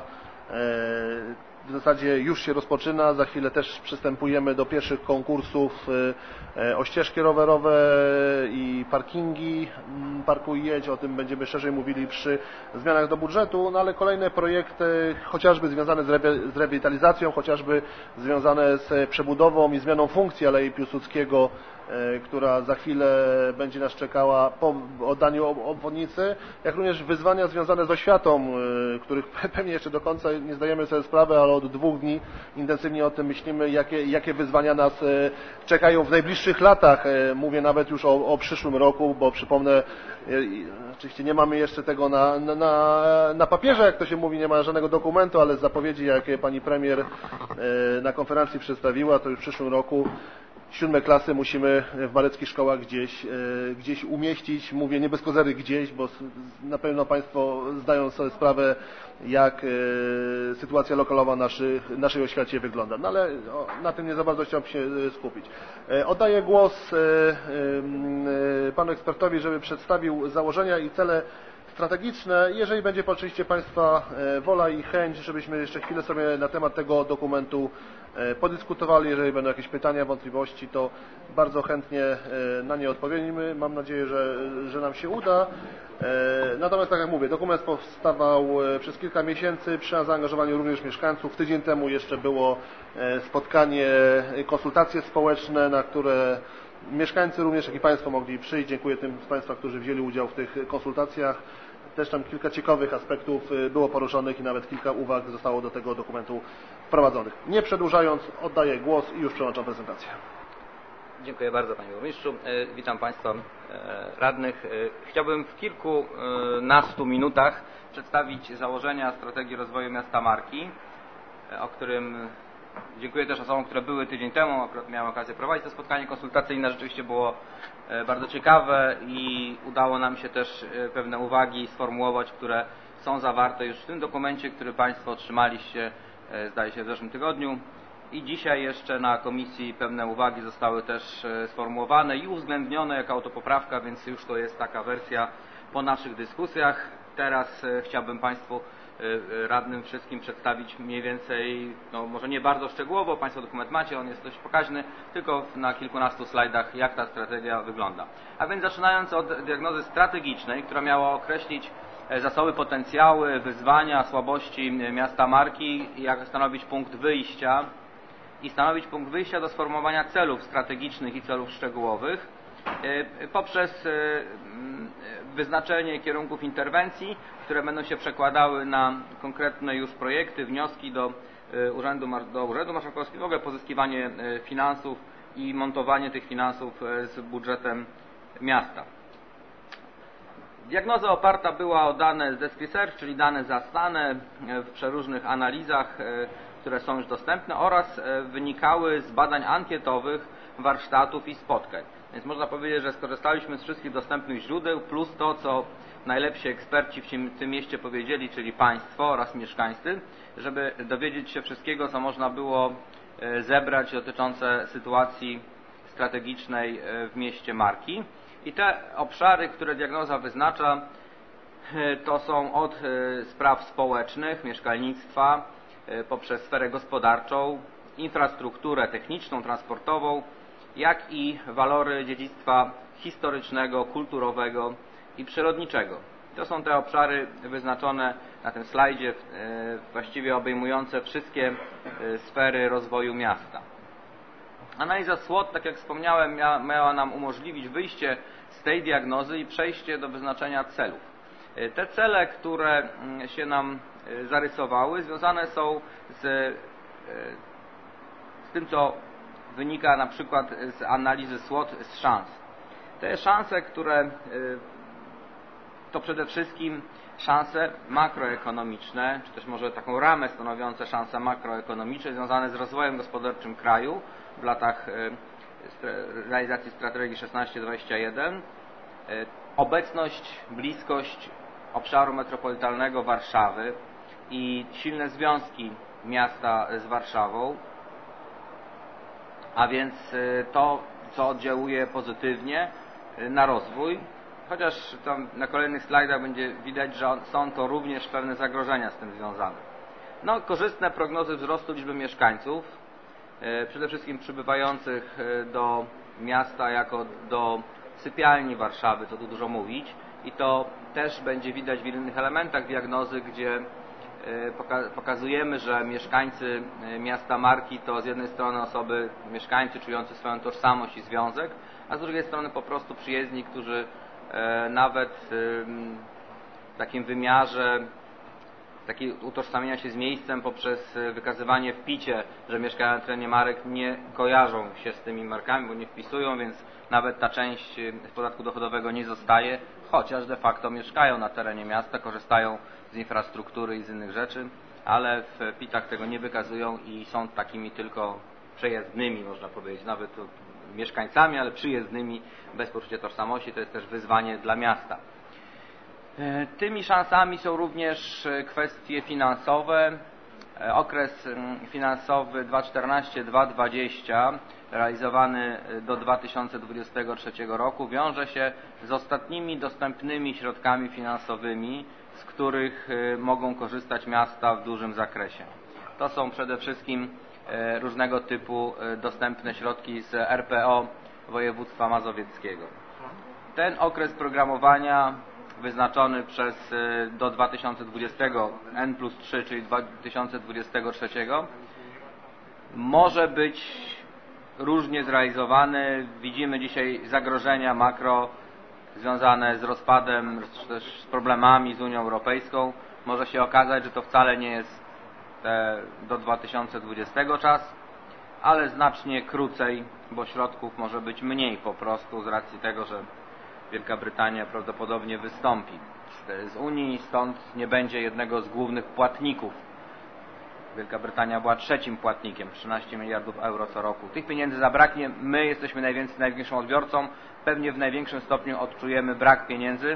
w zasadzie już się rozpoczyna. Za chwilę też przystępujemy do pierwszych konkursów o ścieżki rowerowe i parkingi. Parkuj i jedź, o tym będziemy szerzej mówili przy zmianach do budżetu, no ale kolejne projekty, chociażby związane z rewitalizacją, chociażby związane z przebudową i zmianą funkcji Alei Piłsudskiego, która za chwilę będzie nas czekała po oddaniu obwodnicy, jak również wyzwania związane z oświatą, których pewnie jeszcze do końca nie zdajemy sobie sprawy, ale od dwóch dni intensywnie o tym myślimy, jakie, jakie wyzwania nas czekają w najbliższych latach. Mówię nawet już o, o przyszłym roku, bo przypomnę, oczywiście nie mamy jeszcze tego na, na, na papierze, jak to się mówi, nie ma żadnego dokumentu, ale z zapowiedzi, jakie pani premier na konferencji przedstawiła, to już w przyszłym roku siódme klasy musimy w mareckich szkołach gdzieś, gdzieś umieścić. Mówię nie bez kozery gdzieś, bo na pewno Państwo zdają sobie sprawę, jak sytuacja lokalowa naszych, naszej oświacie wygląda. No ale na tym nie za bardzo chciałbym się skupić. Oddaję głos panu ekspertowi, żeby przedstawił założenia i cele strategiczne. Jeżeli będzie oczywiście Państwa wola i chęć, żebyśmy jeszcze chwilę sobie na temat tego dokumentu podyskutowali. Jeżeli będą jakieś pytania, wątpliwości, to bardzo chętnie na nie odpowiemy. Mam nadzieję, że, że nam się uda. Natomiast tak jak mówię, dokument powstawał przez kilka miesięcy przy zaangażowaniu również mieszkańców. Tydzień temu jeszcze było spotkanie, konsultacje społeczne, na które mieszkańcy również, jak i Państwo mogli przyjść. Dziękuję tym z Państwa, którzy wzięli udział w tych konsultacjach. Też tam kilka ciekawych aspektów było poruszonych i nawet kilka uwag zostało do tego dokumentu wprowadzonych. Nie przedłużając, oddaję głos i już przełączam prezentację. Dziękuję bardzo Panie Burmistrzu. Witam Państwa radnych. Chciałbym w kilkunastu minutach przedstawić założenia strategii rozwoju miasta Marki, o którym dziękuję też osobom, które były tydzień temu. Akurat miałem okazję prowadzić to spotkanie konsultacyjne. Rzeczywiście było bardzo ciekawe i udało nam się też pewne uwagi sformułować, które są zawarte już w tym dokumencie, który Państwo otrzymaliście, zdaje się, w zeszłym tygodniu. I dzisiaj jeszcze na komisji pewne uwagi zostały też sformułowane i uwzględnione jako autopoprawka, więc już to jest taka wersja po naszych dyskusjach. Teraz chciałbym Państwu radnym wszystkim przedstawić mniej więcej, no może nie bardzo szczegółowo, Państwo dokument macie, on jest dość pokaźny, tylko na kilkunastu slajdach, jak ta strategia wygląda. A więc zaczynając od diagnozy strategicznej, która miała określić zasoby, potencjały, wyzwania, słabości miasta Marki, jak stanowić punkt wyjścia i stanowić punkt wyjścia do sformułowania celów strategicznych i celów szczegółowych poprzez wyznaczenie kierunków interwencji, które będą się przekładały na konkretne już projekty, wnioski do Urzędu, do Urzędu Marszałkowskiego, w ogóle pozyskiwanie finansów i montowanie tych finansów z budżetem miasta. Diagnoza oparta była o dane z Desk Research, czyli dane zastane w przeróżnych analizach, które są już dostępne, oraz wynikały z badań ankietowych, warsztatów i spotkań. Więc można powiedzieć, że skorzystaliśmy z wszystkich dostępnych źródeł, plus to, co najlepsi eksperci w tym, w tym mieście powiedzieli, czyli Państwo oraz mieszkańcy, żeby dowiedzieć się wszystkiego, co można było zebrać dotyczące sytuacji strategicznej w mieście Marki. I te obszary, które diagnoza wyznacza, to są od spraw społecznych, mieszkalnictwa, poprzez sferę gospodarczą, infrastrukturę techniczną, transportową, jak i walory dziedzictwa historycznego, kulturowego i przyrodniczego. To są te obszary wyznaczone na tym slajdzie, właściwie obejmujące wszystkie sfery rozwoju miasta. Analiza SWOT, tak jak wspomniałem, miała nam umożliwić wyjście z tej diagnozy i przejście do wyznaczenia celów. Te cele, które się nam zarysowały, związane są z, z tym, co wynika na przykład z analizy SWOT, z szans. Te szanse, które to przede wszystkim szanse makroekonomiczne, czy też może taką ramę stanowiące szanse makroekonomiczne związane z rozwojem gospodarczym kraju w latach realizacji strategii szesnaście dwadzieścia jeden, obecność, bliskość obszaru metropolitalnego Warszawy i silne związki miasta z Warszawą, a więc to, co oddziałuje pozytywnie na rozwój, chociaż tam na kolejnych slajdach będzie widać, że są to również pewne zagrożenia z tym związane. No, korzystne prognozy wzrostu liczby mieszkańców, przede wszystkim przybywających do miasta jako do sypialni Warszawy, co tu dużo mówić, i to też będzie widać w innych elementach diagnozy, gdzie pokazujemy, że mieszkańcy miasta marki to z jednej strony osoby, mieszkańcy czujący swoją tożsamość i związek, a z drugiej strony po prostu przyjezdni, którzy nawet w takim wymiarze takiego utożsamienia się z miejscem poprzez wykazywanie w picie, że mieszkają na terenie marek, nie kojarzą się z tymi markami, bo nie wpisują, więc nawet ta część podatku dochodowego nie zostaje, chociaż de facto mieszkają na terenie miasta, korzystają z infrastruktury i z innych rzeczy, ale w pitach tego nie wykazują i są takimi tylko przejezdnymi, można powiedzieć, nawet mieszkańcami, ale przyjezdnymi, bez poczucia tożsamości. To jest też wyzwanie dla miasta. Tymi szansami są również kwestie finansowe. Okres finansowy dwa tysiące czternasty do dwa tysiące dwudziesty, realizowany do dwa tysiące dwudziestego trzeciego roku, wiąże się z ostatnimi dostępnymi środkami finansowymi, z których mogą korzystać miasta w dużym zakresie. To są przede wszystkim różnego typu dostępne środki z R P O województwa mazowieckiego. Ten okres programowania wyznaczony przez do dwa tysiące dwudziestego N plus trzy, czyli dwa tysiące dwudziestego trzeciego, może być różnie zrealizowany. Widzimy dzisiaj zagrożenia makro związane z rozpadem, też z problemami z Unią Europejską. Może się okazać, że to wcale nie jest do dwa tysiące dwudziestego czas, ale znacznie krócej, bo środków może być mniej po prostu z racji tego, że Wielka Brytania prawdopodobnie wystąpi z Unii, stąd nie będzie jednego z głównych płatników. Wielka Brytania była trzecim płatnikiem, trzynaście miliardów euro co roku. Tych pieniędzy zabraknie, my jesteśmy najwięcej, największym odbiorcą, pewnie w największym stopniu odczujemy brak pieniędzy.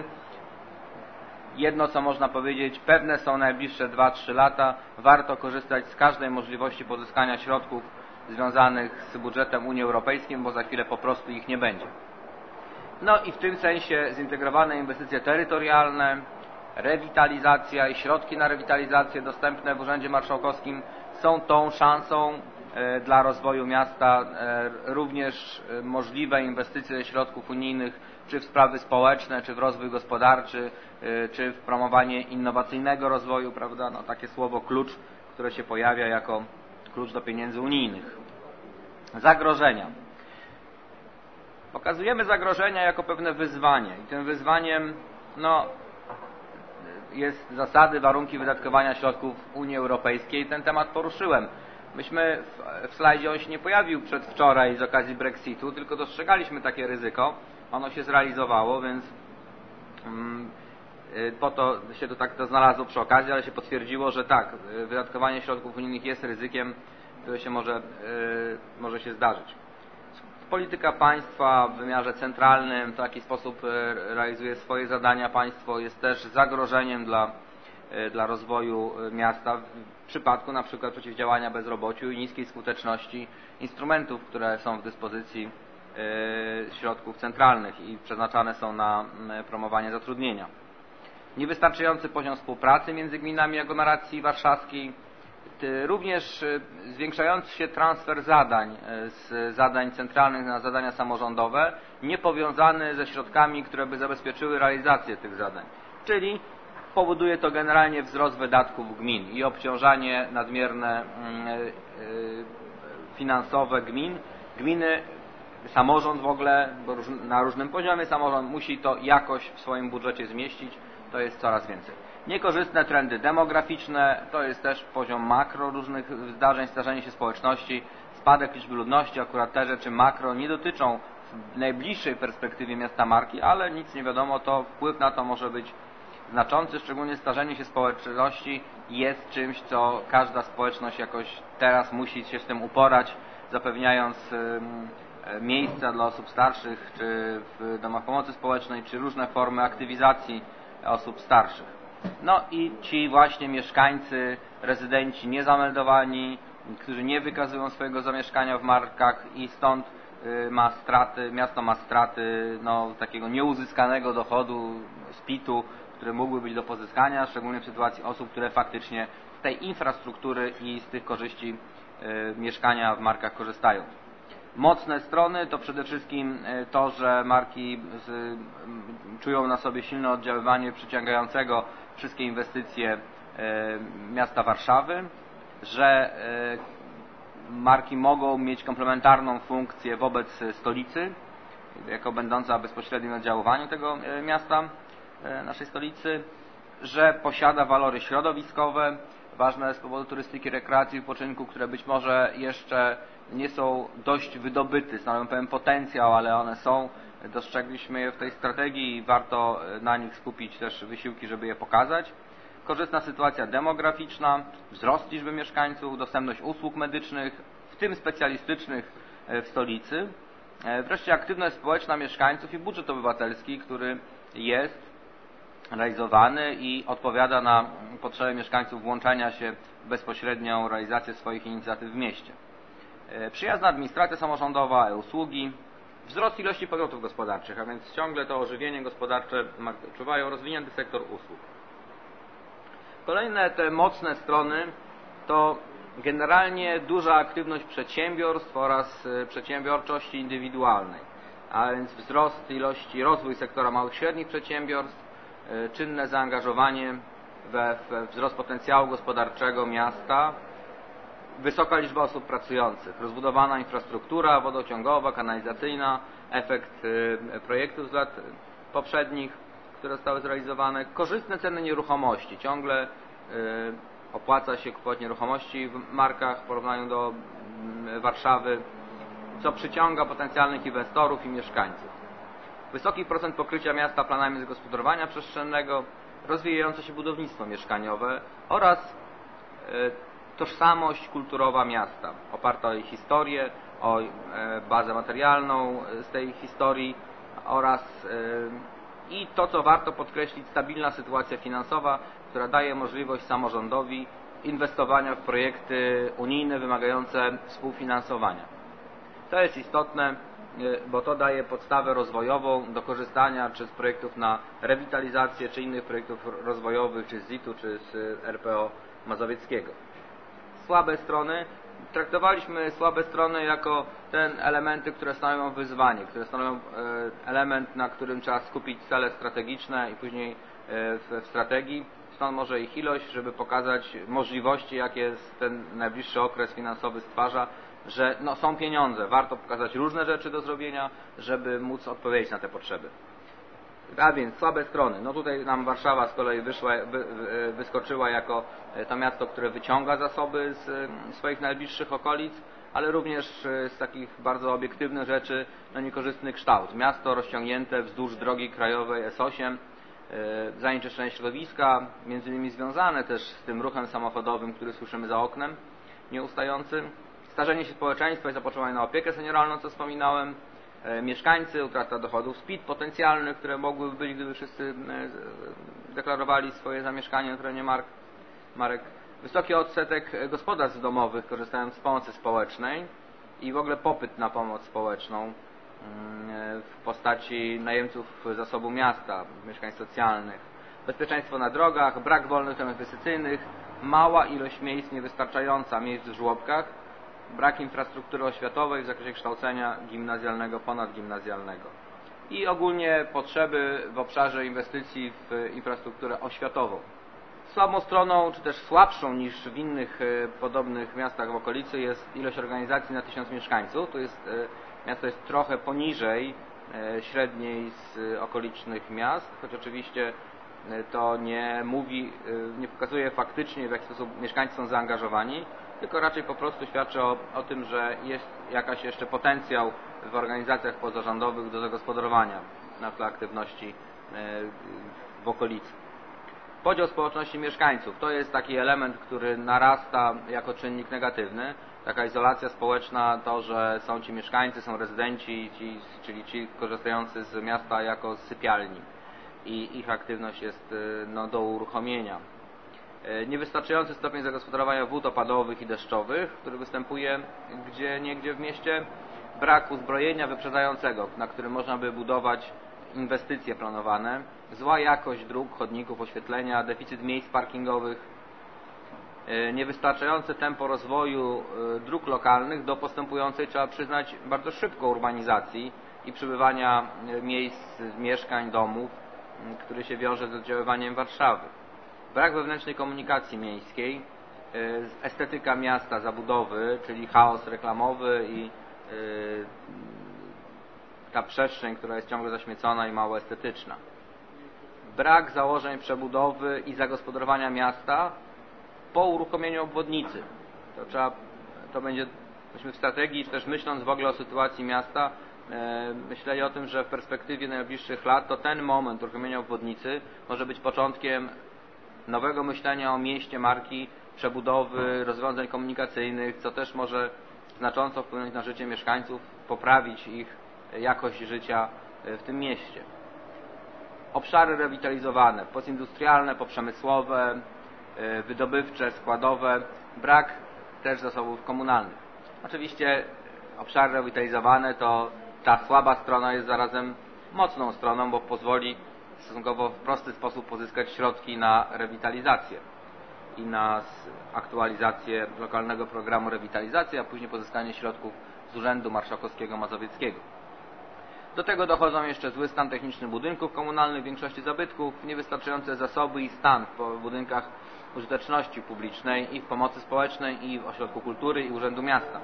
Jedno, co można powiedzieć, pewne są najbliższe dwa trzy lata, warto korzystać z każdej możliwości pozyskania środków związanych z budżetem Unii Europejskiej, bo za chwilę po prostu ich nie będzie. No i w tym sensie zintegrowane inwestycje terytorialne, rewitalizacja i środki na rewitalizację dostępne w Urzędzie Marszałkowskim są tą szansą e, dla rozwoju miasta. E, również możliwe inwestycje środków unijnych, czy w sprawy społeczne, czy w rozwój gospodarczy, e, czy w promowanie innowacyjnego rozwoju, prawda? No, takie słowo klucz, które się pojawia jako klucz do pieniędzy unijnych. Zagrożenia. Pokazujemy zagrożenia jako pewne wyzwanie i tym wyzwaniem no, jest zasady, warunki wydatkowania środków Unii Europejskiej. Ten temat poruszyłem. Myśmy w, w slajdzie, on się nie pojawił przedwczoraj z okazji Brexitu, tylko dostrzegaliśmy takie ryzyko. Ono się zrealizowało, więc mm, po to się to tak to znalazło przy okazji, ale się potwierdziło, że tak, wydatkowanie środków unijnych jest ryzykiem, które się może, yy, może się zdarzyć. Polityka państwa w wymiarze centralnym, w taki sposób realizuje swoje zadania państwo, jest też zagrożeniem dla, dla rozwoju miasta w przypadku na przykład przeciwdziałania bezrobociu i niskiej skuteczności instrumentów, które są w dyspozycji środków centralnych i przeznaczane są na promowanie zatrudnienia. Niewystarczający poziom współpracy między gminami aglomeracji warszawskiej, Również zwiększający się transfer zadań z zadań centralnych na zadania samorządowe, niepowiązany ze środkami, które by zabezpieczyły realizację tych zadań. Czyli powoduje to generalnie wzrost wydatków gmin i obciążanie nadmierne finansowe gmin. Gminy, samorząd w ogóle, bo na różnym poziomie samorząd musi to jakoś w swoim budżecie zmieścić, to jest coraz więcej. Niekorzystne trendy demograficzne, to jest też poziom makro różnych zdarzeń, starzenie się społeczności, spadek liczby ludności, akurat te rzeczy makro nie dotyczą w najbliższej perspektywie miasta marki, ale nic nie wiadomo, to wpływ na to może być znaczący, szczególnie starzenie się społeczności jest czymś, co każda społeczność jakoś teraz musi się z tym uporać, zapewniając miejsca dla osób starszych, czy w domach pomocy społecznej, czy różne formy aktywizacji osób starszych. No i ci właśnie mieszkańcy, rezydenci niezameldowani, którzy nie wykazują swojego zamieszkania w markach i stąd ma straty, miasto ma straty no, takiego nieuzyskanego dochodu z pitu, który mógłby być do pozyskania, szczególnie w sytuacji osób, które faktycznie z tej infrastruktury i z tych korzyści y, mieszkania w markach korzystają. Mocne strony to przede wszystkim to, że marki z, y, czują na sobie silne oddziaływanie przyciągającego wszystkie inwestycje y, miasta Warszawy, że y, marki mogą mieć komplementarną funkcję wobec stolicy, jako będąca w bezpośrednim oddziaływaniu tego y, miasta, naszej stolicy, że posiada walory środowiskowe, ważne z powodu turystyki, rekreacji i wypoczynku, które być może jeszcze nie są dość wydobyte, stanowią pewien potencjał, ale one są, dostrzegliśmy je w tej strategii i warto na nich skupić też wysiłki, żeby je pokazać. Korzystna sytuacja demograficzna, wzrost liczby mieszkańców, dostępność usług medycznych, w tym specjalistycznych w stolicy, wreszcie aktywność społeczna mieszkańców i budżet obywatelski, który jest realizowany i odpowiada na potrzeby mieszkańców włączania się w bezpośrednią realizację swoich inicjatyw w mieście. Przyjazna administracja samorządowa, e-usługi, wzrost ilości podmiotów gospodarczych, a więc ciągle to ożywienie gospodarcze odczuwają, rozwinięty sektor usług. Kolejne te mocne strony to generalnie duża aktywność przedsiębiorstw oraz przedsiębiorczości indywidualnej, a więc wzrost ilości, rozwój sektora małych i średnich przedsiębiorstw, czynne zaangażowanie we, we wzrost potencjału gospodarczego miasta, wysoka liczba osób pracujących, rozbudowana infrastruktura wodociągowa, kanalizacyjna, efekt y, projektów z lat poprzednich, które zostały zrealizowane, korzystne ceny nieruchomości, ciągle y, opłaca się kupować nieruchomości w markach w porównaniu do y, Warszawy, co przyciąga potencjalnych inwestorów i mieszkańców. Wysoki procent pokrycia miasta planami zagospodarowania przestrzennego, rozwijające się budownictwo mieszkaniowe oraz y, tożsamość kulturowa miasta, oparta o jej historię, o y, bazę materialną z tej historii oraz y, i to, co warto podkreślić, stabilna sytuacja finansowa, która daje możliwość samorządowi inwestowania w projekty unijne wymagające współfinansowania. To jest istotne, bo to daje podstawę rozwojową do korzystania czy z projektów na rewitalizację, czy innych projektów rozwojowych, czy z Z I T-u, czy z R P O mazowieckiego. Słabe strony. Traktowaliśmy słabe strony jako te elementy, które stanowią wyzwanie, które stanowią element, na którym trzeba skupić cele strategiczne i później w strategii. Stąd może ich ilość, żeby pokazać możliwości, jakie ten najbliższy okres finansowy stwarza, że no, są pieniądze, warto pokazać różne rzeczy do zrobienia, żeby móc odpowiedzieć na te potrzeby. A więc słabe strony. No tutaj nam Warszawa z kolei wyszła, wy, wyskoczyła jako to miasto, które wyciąga zasoby z swoich najbliższych okolic, ale również z takich bardzo obiektywnych rzeczy no, niekorzystny kształt. Miasto rozciągnięte wzdłuż drogi krajowej S osiem, zanieczyszczenie środowiska, między innymi związane też z tym ruchem samochodowym, który słyszymy za oknem, nieustającym. Starzenie się społeczeństwa i zapotrzebowanie na opiekę senioralną, co wspominałem, mieszkańcy, utrata dochodów z P I T potencjalnych, które mogłyby być, gdyby wszyscy deklarowali swoje zamieszkanie na terenie mark, marek. Wysoki odsetek gospodarstw domowych korzystając z pomocy społecznej i w ogóle popyt na pomoc społeczną w postaci najemców zasobu miasta, mieszkań socjalnych. Bezpieczeństwo na drogach, brak wolnych terenów inwestycyjnych, mała ilość miejsc niewystarczająca, miejsc w żłobkach, brak infrastruktury oświatowej w zakresie kształcenia gimnazjalnego, ponadgimnazjalnego i ogólnie potrzeby w obszarze inwestycji w infrastrukturę oświatową. Słabą stroną, czy też słabszą niż w innych podobnych miastach w okolicy jest ilość organizacji na tysiąc mieszkańców. Tu jest, miasto jest trochę poniżej średniej z okolicznych miast, choć oczywiście to nie mówi, nie pokazuje faktycznie, w jaki sposób mieszkańcy są zaangażowani, tylko raczej po prostu świadczy o, o tym, że jest jakaś jeszcze potencjał w organizacjach pozarządowych do zagospodarowania na tle aktywności w okolicy. Podział społeczności mieszkańców to jest taki element, który narasta jako czynnik negatywny. Taka izolacja społeczna, to, że są ci mieszkańcy, są rezydenci, ci, czyli ci korzystający z miasta jako z sypialni i ich aktywność jest no, do uruchomienia. Niewystarczający stopień zagospodarowania wód opadowych i deszczowych, który występuje gdzie niegdzie w mieście, brak uzbrojenia wyprzedzającego, na którym można by budować inwestycje planowane, zła jakość dróg, chodników, oświetlenia, deficyt miejsc parkingowych, niewystarczające tempo rozwoju dróg lokalnych do postępującej, trzeba przyznać, bardzo szybko urbanizacji i przybywania miejsc, mieszkań, domów, który się wiąże z oddziaływaniem Warszawy. Brak wewnętrznej komunikacji miejskiej, estetyka miasta, zabudowy, czyli chaos reklamowy i ta przestrzeń, która jest ciągle zaśmiecona i mało estetyczna. Brak założeń przebudowy i zagospodarowania miasta po uruchomieniu obwodnicy. To trzeba, to będzie, myśmy w strategii, czy też myśląc w ogóle o sytuacji miasta, e, myśleli o tym, że w perspektywie najbliższych lat to ten moment uruchomienia obwodnicy może być początkiem nowego myślenia o mieście marki, przebudowy, rozwiązań komunikacyjnych, co też może znacząco wpłynąć na życie mieszkańców, poprawić ich jakość życia w tym mieście. Obszary rewitalizowane, postindustrialne, poprzemysłowe, wydobywcze, składowe, brak też zasobów komunalnych. Oczywiście obszary rewitalizowane to ta słaba strona jest zarazem mocną stroną, bo pozwoli stosunkowo w prosty sposób pozyskać środki na rewitalizację i na aktualizację lokalnego programu rewitalizacji, a później pozyskanie środków z Urzędu Marszałkowskiego Mazowieckiego. Do tego dochodzą jeszcze zły stan techniczny budynków komunalnych, większości zabytków, niewystarczające zasoby i stan w budynkach użyteczności publicznej i w pomocy społecznej, i w ośrodku kultury, i Urzędu Miasta.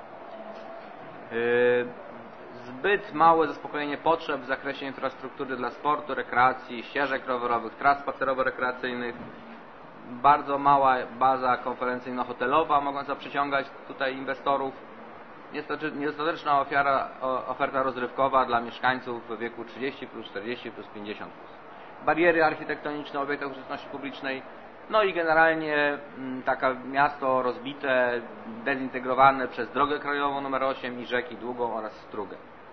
Zbyt małe zaspokojenie potrzeb w zakresie infrastruktury dla sportu, rekreacji, ścieżek rowerowych, tras spacerowo-rekreacyjnych, bardzo mała baza konferencyjno-hotelowa mogąca przyciągać tutaj inwestorów, niedostateczna ofiara, oferta rozrywkowa dla mieszkańców w wieku trzydzieści plus, czterdzieści plus, pięćdziesiąt plus. Bariery architektoniczne w obiektach użyteczności publicznej, no i generalnie takie miasto rozbite, dezintegrowane przez drogę krajową numer osiem i rzeki Długą oraz Strugę.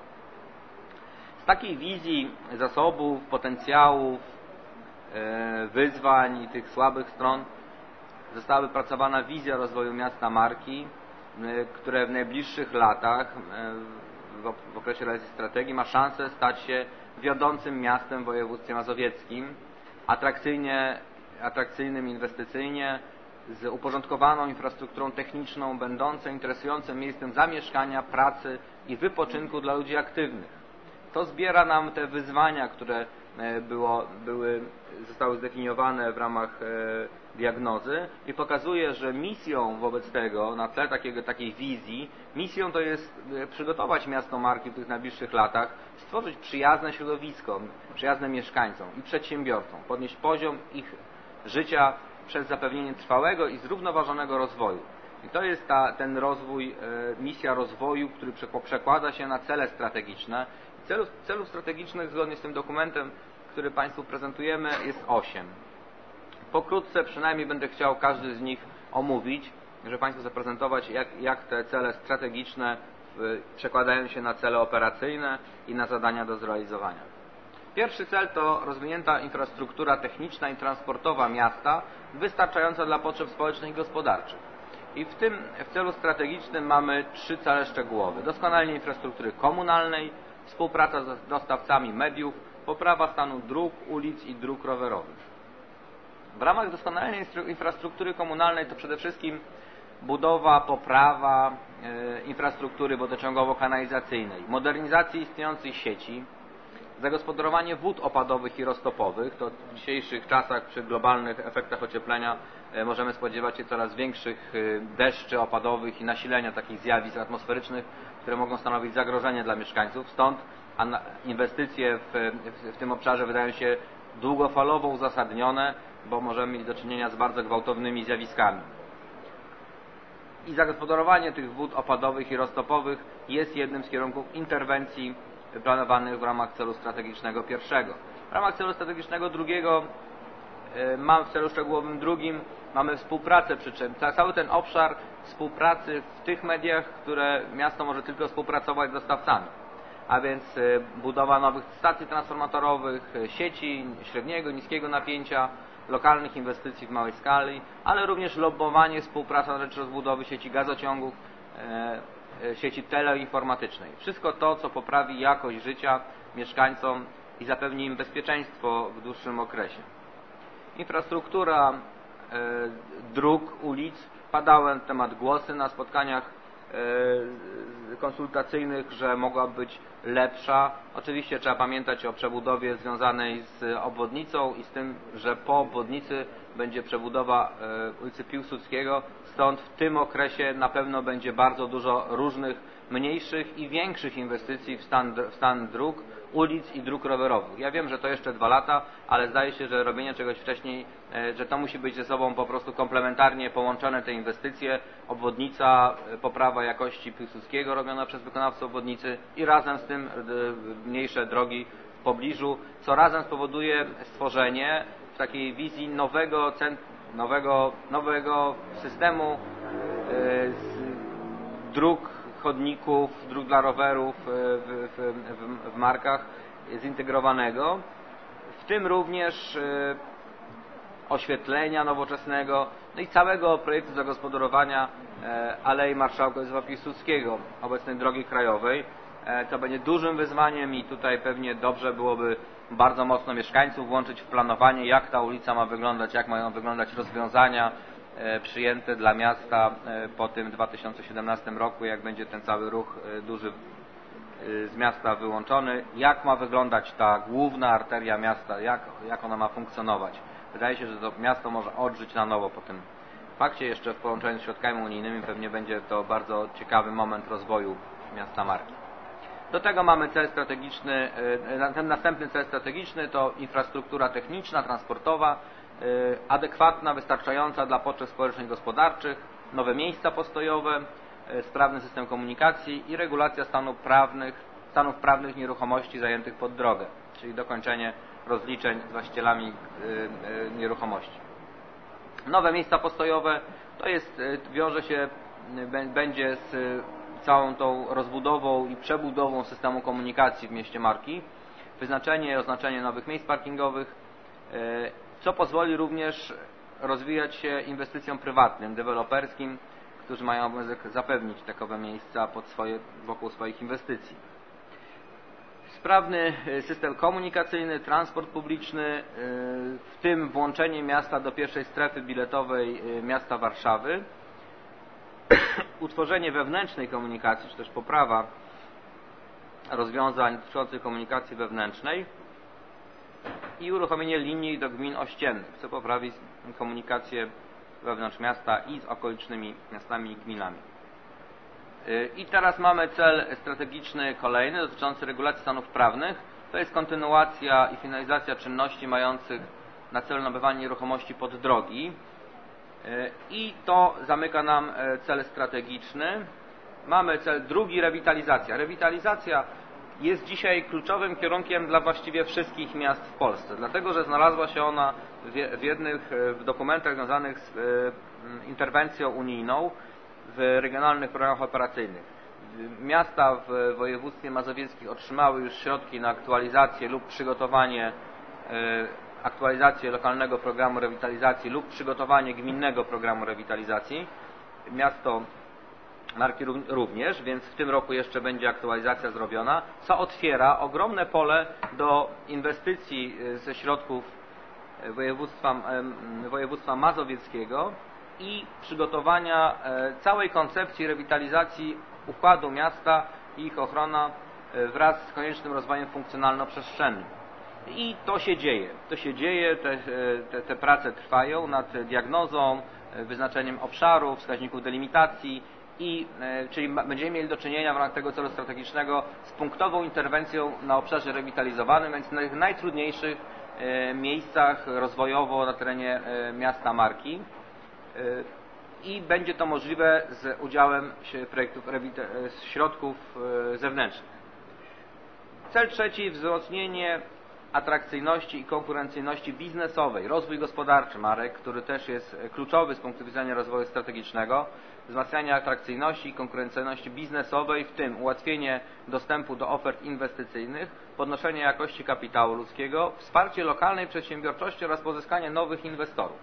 Z takiej wizji zasobów, potencjałów, wyzwań i tych słabych stron została wypracowana wizja rozwoju miasta marki, które w najbliższych latach, w okresie realizacji strategii, ma szansę stać się wiodącym miastem w województwie mazowieckim, atrakcyjnie, atrakcyjnym inwestycyjnie, z uporządkowaną infrastrukturą techniczną, będącą interesującym miejscem zamieszkania, pracy i wypoczynku dla ludzi aktywnych. To zbiera nam te wyzwania, które było, były, zostały zdefiniowane w ramach e, diagnozy i pokazuje, że misją wobec tego, na tle takiego, takiej wizji, misją to jest przygotować miasto marki w tych najbliższych latach, stworzyć przyjazne środowisko, przyjazne mieszkańcom i przedsiębiorcom, podnieść poziom ich życia przez zapewnienie trwałego i zrównoważonego rozwoju. I to jest ta, ten rozwój, e, misja rozwoju, który przekłada się na cele strategiczne. Celów, celów strategicznych zgodnie z tym dokumentem, który Państwu prezentujemy, jest osiem. Pokrótce przynajmniej będę chciał każdy z nich omówić, żeby Państwu zaprezentować, jak, jak te cele strategiczne w, przekładają się na cele operacyjne i na zadania do zrealizowania. Pierwszy cel to rozwinięta infrastruktura techniczna i transportowa miasta, wystarczająca dla potrzeb społecznych i gospodarczych. I w tym w celu strategicznym mamy trzy cele szczegółowe. Doskonalenie infrastruktury komunalnej, współpraca z dostawcami mediów, poprawa stanu dróg, ulic i dróg rowerowych. W ramach doskonalenia infrastruktury komunalnej to przede wszystkim budowa, poprawa e, infrastruktury wodociągowo-kanalizacyjnej, modernizacja istniejącej sieci, zagospodarowanie wód opadowych i roztopowych. To w dzisiejszych czasach przy globalnych efektach ocieplenia e, możemy spodziewać się coraz większych e, deszczy opadowych i nasilenia takich zjawisk atmosferycznych, które mogą stanowić zagrożenie dla mieszkańców. Stąd inwestycje w, w, w tym obszarze wydają się długofalowo uzasadnione, bo możemy mieć do czynienia z bardzo gwałtownymi zjawiskami. I zagospodarowanie tych wód opadowych i roztopowych jest jednym z kierunków interwencji planowanych w ramach celu strategicznego pierwszego. W ramach celu strategicznego drugiego, mam w celu szczegółowym drugim, mamy współpracę, przy czym cały ten obszar współpracy w tych mediach, które miasto może tylko współpracować z dostawcami. A więc budowa nowych stacji transformatorowych, sieci średniego, niskiego napięcia, lokalnych inwestycji w małej skali, ale również lobbowanie, współpraca na rzecz rozbudowy sieci gazociągów, e, sieci teleinformatycznej. Wszystko to, co poprawi jakość życia mieszkańcom i zapewni im bezpieczeństwo w dłuższym okresie. Infrastruktura e, dróg, ulic. Padały na temat głosy na spotkaniach e, konsultacyjnych, że mogłaby być lepsza. Oczywiście trzeba pamiętać o przebudowie związanej z obwodnicą i z tym, że po obwodnicy będzie przebudowa e, ulicy Piłsudskiego. Stąd w tym okresie na pewno będzie bardzo dużo różnych mniejszych i większych inwestycji w stan, w stan dróg, ulic i dróg rowerowych. Ja wiem, że to jeszcze dwa lata, ale zdaje się, że robienie czegoś wcześniej, że to musi być ze sobą po prostu komplementarnie połączone te inwestycje. Obwodnica, poprawa jakości Piłsudskiego robiona przez wykonawców obwodnicy i razem z tym mniejsze drogi w pobliżu, co razem spowoduje stworzenie w takiej wizji nowego, nowego, nowego systemu dróg, chodników, dróg dla rowerów w, w, w, w markach zintegrowanego, w tym również oświetlenia nowoczesnego, no i całego projektu zagospodarowania Alei Marszałka Józefa Piłsudskiego, obecnej drogi krajowej, co będzie dużym wyzwaniem i tutaj pewnie dobrze byłoby bardzo mocno mieszkańców włączyć w planowanie, jak ta ulica ma wyglądać, jak mają wyglądać rozwiązania przyjęte dla miasta po tym dwa tysiące siedemnastym roku, jak będzie ten cały ruch duży z miasta wyłączony, jak ma wyglądać ta główna arteria miasta, jak, jak ona ma funkcjonować. Wydaje się, że to miasto może odżyć na nowo po tym fakcie, jeszcze w połączeniu z środkami unijnymi pewnie będzie to bardzo ciekawy moment rozwoju miasta Marki. Do tego mamy cel strategiczny, ten następny cel strategiczny to infrastruktura techniczna, transportowa, adekwatna, wystarczająca dla potrzeb społecznych i gospodarczych, nowe miejsca postojowe, sprawny system komunikacji i regulacja stanów prawnych, stanów prawnych nieruchomości zajętych pod drogę, czyli dokończenie rozliczeń z właścicielami nieruchomości. Nowe miejsca postojowe to jest, wiąże się, będzie z całą tą rozbudową i przebudową systemu komunikacji w mieście Marki, wyznaczenie i oznaczenie nowych miejsc parkingowych, co pozwoli również rozwijać się inwestycjom prywatnym, deweloperskim, którzy mają obowiązek zapewnić takowe miejsca pod swoje, wokół swoich inwestycji. Sprawny system komunikacyjny, transport publiczny, w tym włączenie miasta do pierwszej strefy biletowej miasta Warszawy, utworzenie wewnętrznej komunikacji, czy też poprawa rozwiązań dotyczących komunikacji wewnętrznej i uruchomienie linii do gmin ościennych, co poprawi komunikację wewnątrz miasta i z okolicznymi miastami i gminami. I teraz mamy cel strategiczny kolejny dotyczący regulacji stanów prawnych. To jest kontynuacja i finalizacja czynności mających na celu nabywanie nieruchomości pod drogi. I to zamyka nam cel strategiczny. Mamy cel drugi, rewitalizacja. Rewitalizacja jest dzisiaj kluczowym kierunkiem dla właściwie wszystkich miast w Polsce, dlatego że znalazła się ona w jednych w dokumentach związanych z interwencją unijną w regionalnych programach operacyjnych. Miasta w województwie mazowieckim otrzymały już środki na aktualizację lub przygotowanie aktualizację lokalnego programu rewitalizacji lub przygotowanie gminnego programu rewitalizacji. Miasto Marki również, więc w tym roku jeszcze będzie aktualizacja zrobiona, co otwiera ogromne pole do inwestycji ze środków województwa, województwa mazowieckiego i przygotowania całej koncepcji rewitalizacji układu miasta i ich ochrona wraz z koniecznym rozwojem funkcjonalno-przestrzennym. I to się dzieje. To się dzieje, te, te, te prace trwają nad diagnozą, wyznaczeniem obszarów, wskaźników delimitacji, i, czyli będziemy mieli do czynienia w ramach tego celu strategicznego z punktową interwencją na obszarze rewitalizowanym, więc na tych najtrudniejszych miejscach rozwojowo na terenie miasta Marki. I będzie to możliwe z udziałem projektów, z środków zewnętrznych. Cel trzeci, wzmocnienie atrakcyjności i konkurencyjności biznesowej, rozwój gospodarczy marek, który też jest kluczowy z punktu widzenia rozwoju strategicznego, wzmacnianie atrakcyjności i konkurencyjności biznesowej, w tym ułatwienie dostępu do ofert inwestycyjnych, podnoszenie jakości kapitału ludzkiego, wsparcie lokalnej przedsiębiorczości oraz pozyskanie nowych inwestorów.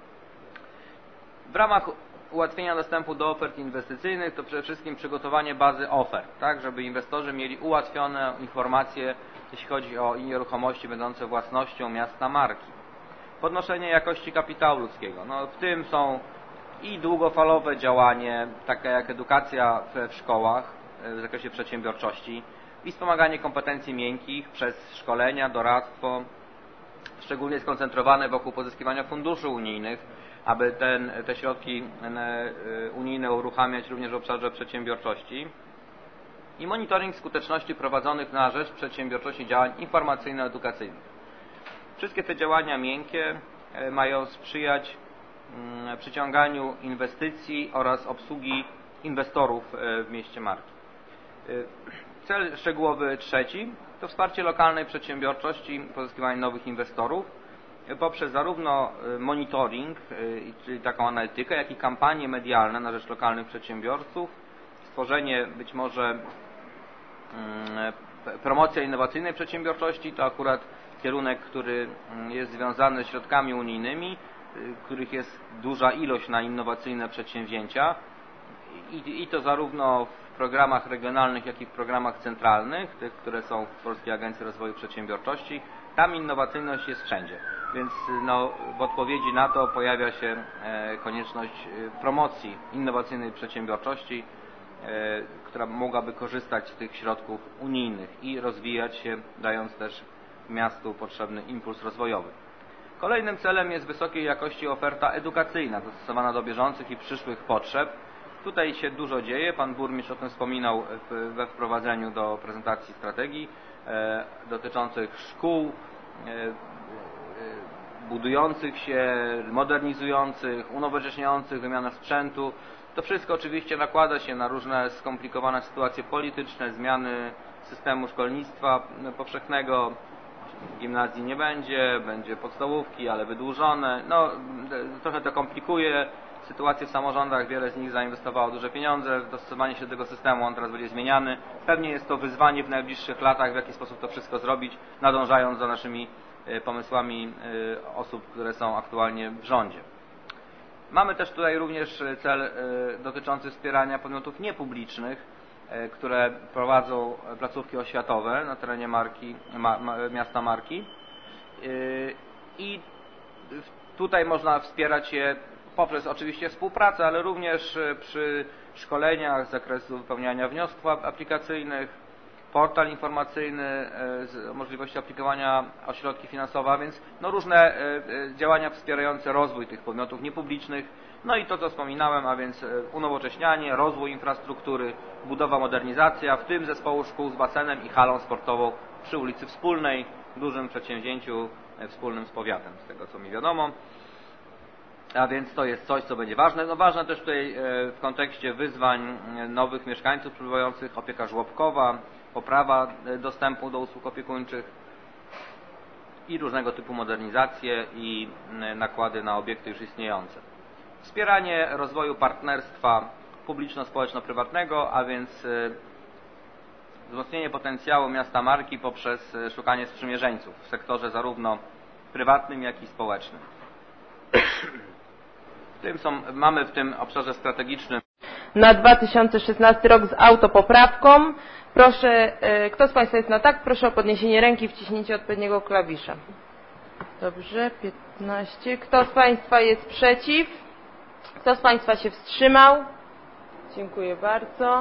W ramach ułatwienia dostępu do ofert inwestycyjnych to przede wszystkim przygotowanie bazy ofert, tak, żeby inwestorzy mieli ułatwione informacje, jeśli chodzi o nieruchomości będące własnością miasta Marki. Podnoszenie jakości kapitału ludzkiego. No, w tym są i długofalowe działanie, takie jak edukacja w szkołach w zakresie przedsiębiorczości i wspomaganie kompetencji miękkich przez szkolenia, doradztwo, szczególnie skoncentrowane wokół pozyskiwania funduszy unijnych, aby ten, te środki unijne uruchamiać również w obszarze przedsiębiorczości. I monitoring skuteczności prowadzonych na rzecz przedsiębiorczości działań informacyjno-edukacyjnych. Wszystkie te działania miękkie mają sprzyjać przyciąganiu inwestycji oraz obsługi inwestorów w mieście Marki. Cel szczegółowy trzeci to wsparcie lokalnej przedsiębiorczości, pozyskiwanie nowych inwestorów poprzez zarówno monitoring, czyli taką analitykę, jak i kampanie medialne na rzecz lokalnych przedsiębiorców, stworzenie być może promocja innowacyjnej przedsiębiorczości, to akurat kierunek, który jest związany z środkami unijnymi, których jest duża ilość na innowacyjne przedsięwzięcia i, i to zarówno w programach regionalnych, jak i w programach centralnych, tych, które są w Polskiej Agencji Rozwoju Przedsiębiorczości. Tam innowacyjność jest wszędzie, więc no, w odpowiedzi na to pojawia się e, konieczność promocji innowacyjnej przedsiębiorczości, e, która mogłaby korzystać z tych środków unijnych i rozwijać się, dając też miastu potrzebny impuls rozwojowy. Kolejnym celem jest wysokiej jakości oferta edukacyjna, dostosowana do bieżących i przyszłych potrzeb. Tutaj się dużo dzieje, pan burmistrz o tym wspominał we wprowadzeniu do prezentacji strategii e, dotyczących szkół, e, e, budujących się, modernizujących, unowocześniających wymianę sprzętu. To wszystko oczywiście nakłada się na różne skomplikowane sytuacje polityczne, zmiany systemu szkolnictwa powszechnego. Gimnazji nie będzie, będzie podstawówki, ale wydłużone. No, trochę to komplikuje sytuację w samorządach, wiele z nich zainwestowało duże pieniądze w dostosowanie się do tego systemu, on teraz będzie zmieniany. Pewnie jest to wyzwanie w najbliższych latach, w jaki sposób to wszystko zrobić, nadążając za naszymi pomysłami osób, które są aktualnie w rządzie. Mamy też tutaj również cel dotyczący wspierania podmiotów niepublicznych, które prowadzą placówki oświatowe na terenie Marki, ma, ma, miasta Marki. I tutaj można wspierać je poprzez oczywiście współpracę, ale również przy szkoleniach z zakresu wypełniania wniosków aplikacyjnych, portal informacyjny z możliwością aplikowania o środki finansowe, a więc no różne działania wspierające rozwój tych podmiotów niepublicznych. No i to, co wspominałem, a więc unowocześnianie, rozwój infrastruktury, budowa, modernizacja, w tym zespołu szkół z basenem i halą sportową przy ulicy Wspólnej, dużym przedsięwzięciu wspólnym z powiatem, z tego co mi wiadomo. A więc to jest coś, co będzie ważne. No ważne też tutaj w kontekście wyzwań nowych mieszkańców przybywających, opieka żłobkowa, poprawa dostępu do usług opiekuńczych i różnego typu modernizacje i nakłady na obiekty już istniejące. Wspieranie rozwoju partnerstwa publiczno-społeczno-prywatnego, a więc wzmocnienie potencjału miasta Marki poprzez szukanie sprzymierzeńców w sektorze zarówno prywatnym, jak i społecznym. W tym są, mamy w tym obszarze strategicznym na dwa tysiące szesnasty rok z autopoprawką. Proszę, kto z Państwa jest na tak? Proszę o podniesienie ręki i wciśnięcie odpowiedniego klawisza. Dobrze, piętnaście. Kto z Państwa jest przeciw? Kto z Państwa się wstrzymał? Dziękuję bardzo.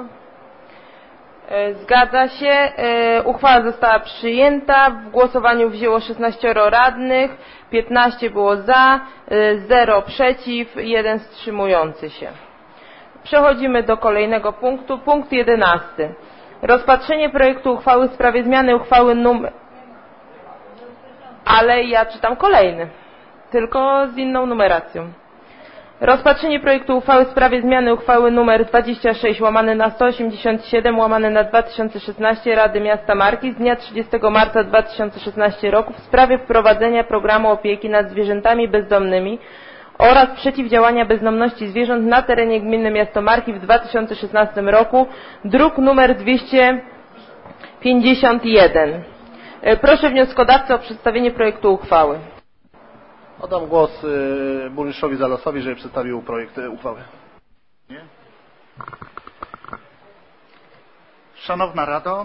Zgadza się. Uchwała została przyjęta. W głosowaniu wzięło szesnaścioro radnych, piętnaście było za, zero przeciw, jeden wstrzymujący się. Przechodzimy do kolejnego punktu. Punkt jedenasty. Rozpatrzenie projektu uchwały w sprawie zmiany uchwały numer... Ale ja czytam kolejny, tylko z inną numeracją. Rozpatrzenie projektu uchwały w sprawie zmiany uchwały nr dwadzieścia sześć łamane na sto osiemdziesiąt siedem łamane na dwa tysiące szesnaście Rady Miasta Marki z dnia trzydziestego marca dwa tysiące szesnastego roku w sprawie wprowadzenia programu opieki nad zwierzętami bezdomnymi oraz przeciwdziałania bezdomności zwierząt na terenie gminy Miasto Marki w dwa tysiące szesnastym roku, druk nr dwieście pięćdziesiąt jeden. Proszę wnioskodawcę o przedstawienie projektu uchwały. Oddam głos y, burmistrzowi Zalasowi, żeby przedstawił projekt y, uchwały. Nie? Szanowna Rado,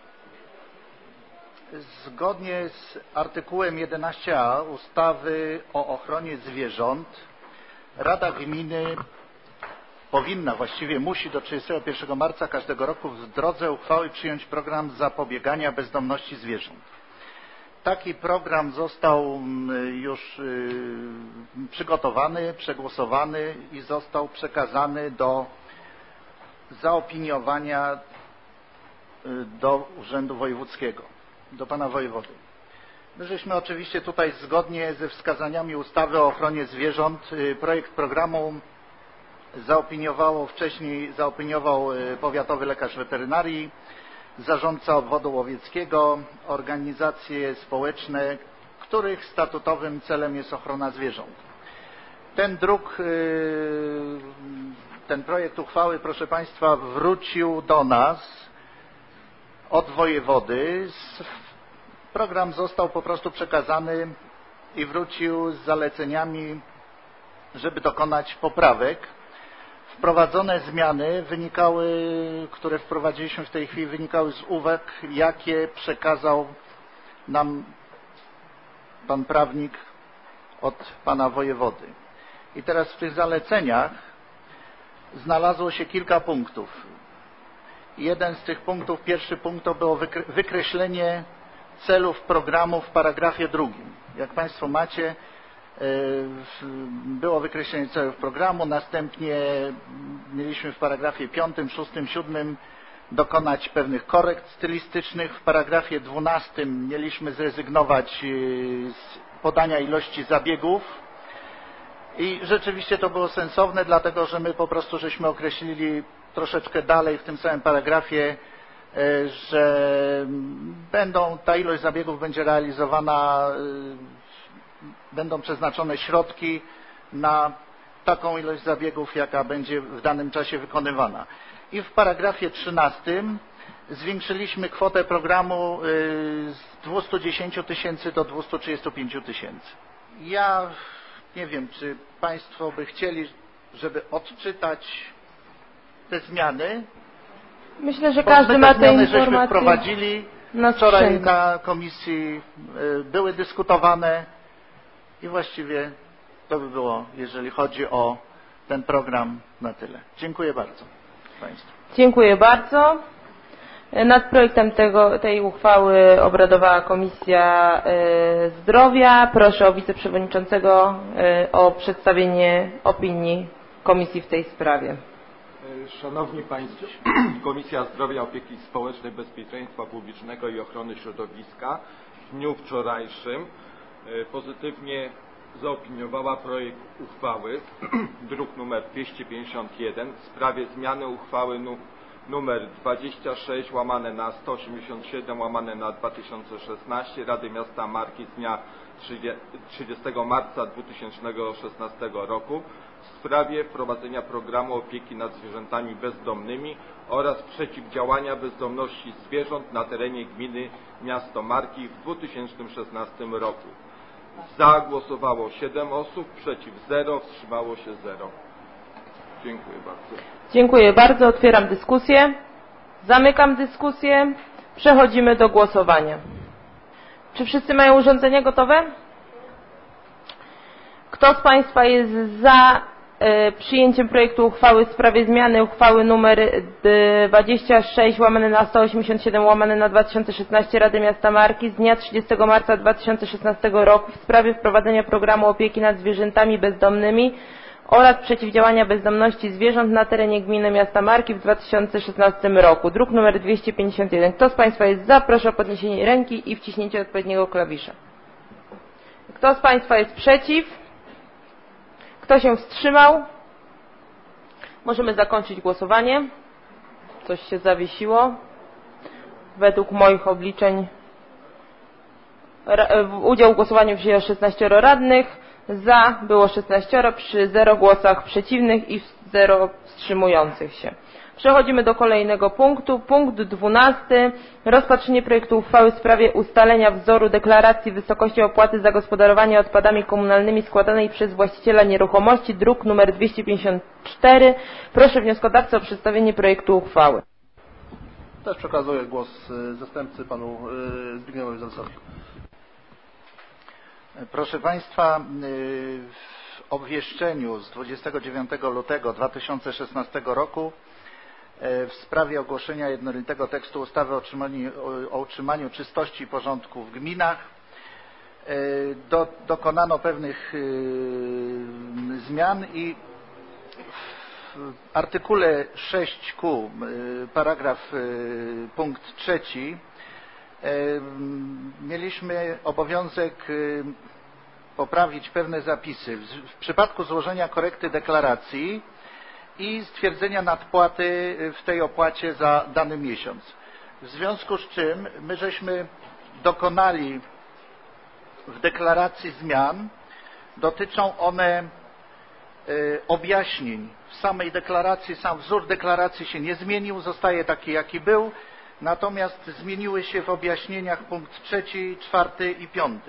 zgodnie z artykułem jedenaście a ustawy o ochronie zwierząt Rada Gminy powinna, właściwie musi do trzydziestego pierwszego marca każdego roku w drodze uchwały przyjąć program zapobiegania bezdomności zwierząt. Taki program został już przygotowany, przegłosowany i został przekazany do zaopiniowania do Urzędu Wojewódzkiego, do pana wojewody. My żeśmy oczywiście tutaj zgodnie ze wskazaniami ustawy o ochronie zwierząt projekt programu zaopiniowało wcześniej, zaopiniował powiatowy lekarz weterynarii, zarządca obwodu łowieckiego, organizacje społeczne, których statutowym celem jest ochrona zwierząt. Ten druk, ten projekt uchwały, proszę Państwa, wrócił do nas od wojewody. Program został po prostu przekazany i wrócił z zaleceniami, żeby dokonać poprawek. Wprowadzone zmiany wynikały, które wprowadziliśmy w tej chwili, wynikały z uwag, jakie przekazał nam pan prawnik od pana wojewody. I teraz w tych zaleceniach znalazło się kilka punktów. Jeden z tych punktów, pierwszy punkt to było wykreślenie celów programu w paragrafie drugim. Jak Państwo macie, było wykreślenie celów programu, następnie mieliśmy w paragrafie piątym, szóstym, siódmym dokonać pewnych korekt stylistycznych. W paragrafie dwunastym mieliśmy zrezygnować z podania ilości zabiegów i rzeczywiście to było sensowne, dlatego że my po prostu żeśmy określili troszeczkę dalej w tym samym paragrafie, że będą, ta ilość zabiegów będzie realizowana, będą przeznaczone środki na taką ilość zabiegów, jaka będzie w danym czasie wykonywana. I w paragrafie trzynastym zwiększyliśmy kwotę programu z dwustu dziesięciu tysięcy do dwustu trzydziestu pięciu tysięcy. Ja nie wiem, czy Państwo by chcieli, żeby odczytać te zmiany. Myślę, że każdy ma te informacje. Żeśmy wprowadzili wczoraj na komisji, były dyskutowane i właściwie to by było, jeżeli chodzi o ten program, na tyle. Dziękuję bardzo Państwu. Dziękuję bardzo. Nad projektem tego, tej uchwały obradowała Komisja Zdrowia. Proszę o wiceprzewodniczącego o przedstawienie opinii Komisji w tej sprawie. Szanowni Państwo, Komisja Zdrowia, Opieki Społecznej, Bezpieczeństwa Publicznego i Ochrony Środowiska w dniu wczorajszym pozytywnie zaopiniowała projekt uchwały, druk nr dwieście pięćdziesiąt jeden, w sprawie zmiany uchwały nr dwadzieścia sześć łamane na sto osiemdziesiąt siedem łamane na dwa tysiące szesnaście Rady Miasta Marki z dnia trzydziestego marca dwa tysiące szesnastego roku w sprawie wprowadzenia programu opieki nad zwierzętami bezdomnymi oraz przeciwdziałania bezdomności zwierząt na terenie gminy Miasto Marki w dwa tysiące szesnastym roku. Za głosowało siedem osób, przeciw zero, wstrzymało się zero. Dziękuję bardzo. Dziękuję bardzo. Otwieram dyskusję. Zamykam dyskusję. Przechodzimy do głosowania. Czy wszyscy mają urządzenia gotowe? Kto z Państwa jest za przyjęciem projektu uchwały w sprawie zmiany uchwały nr dwadzieścia sześć łamane na sto osiemdziesiąt siedem łamane na dwa tysiące szesnaście Rady Miasta Marki z dnia trzydziestego marca dwa tysiące szesnastego roku w sprawie wprowadzenia programu opieki nad zwierzętami bezdomnymi oraz przeciwdziałania bezdomności zwierząt na terenie gminy miasta Marki w dwa tysiące szesnastym roku, druk nr dwieście pięćdziesiąt jeden. Kto z Państwa jest za? Proszę o podniesienie ręki i wciśnięcie odpowiedniego klawisza. Kto z Państwa jest przeciw? Kto się wstrzymał? Możemy zakończyć głosowanie. Coś się zawiesiło. Według moich obliczeń udział w głosowaniu wzięło szesnaście radnych. Za było szesnaście przy zero głosach przeciwnych i zero wstrzymujących się. Przechodzimy do kolejnego punktu. Punkt dwunasty. Rozpatrzenie projektu uchwały w sprawie ustalenia wzoru deklaracji wysokości opłaty za gospodarowanie odpadami komunalnymi składanej przez właściciela nieruchomości, druk nr dwieście pięćdziesiąt cztery. Proszę wnioskodawcę o przedstawienie projektu uchwały. Też przekazuję głos zastępcy panu Zbigniewowi Zalcowi. Proszę Państwa, w obwieszczeniu z dwudziestego dziewiątego lutego dwa tysiące szesnastego roku w sprawie ogłoszenia jednolitego tekstu ustawy o utrzymaniu, o utrzymaniu czystości i porządku w gminach do, dokonano pewnych zmian i w artykule sześć Q paragraf punkt trzeci mieliśmy obowiązek poprawić pewne zapisy. W przypadku złożenia korekty deklaracji i stwierdzenia nadpłaty w tej opłacie za dany miesiąc. W związku z czym my żeśmy dokonali w deklaracji zmian. Dotyczą one objaśnień. W samej deklaracji, sam wzór deklaracji się nie zmienił, zostaje taki jaki był, natomiast zmieniły się w objaśnieniach punkt trzeci, czwarty i piąty.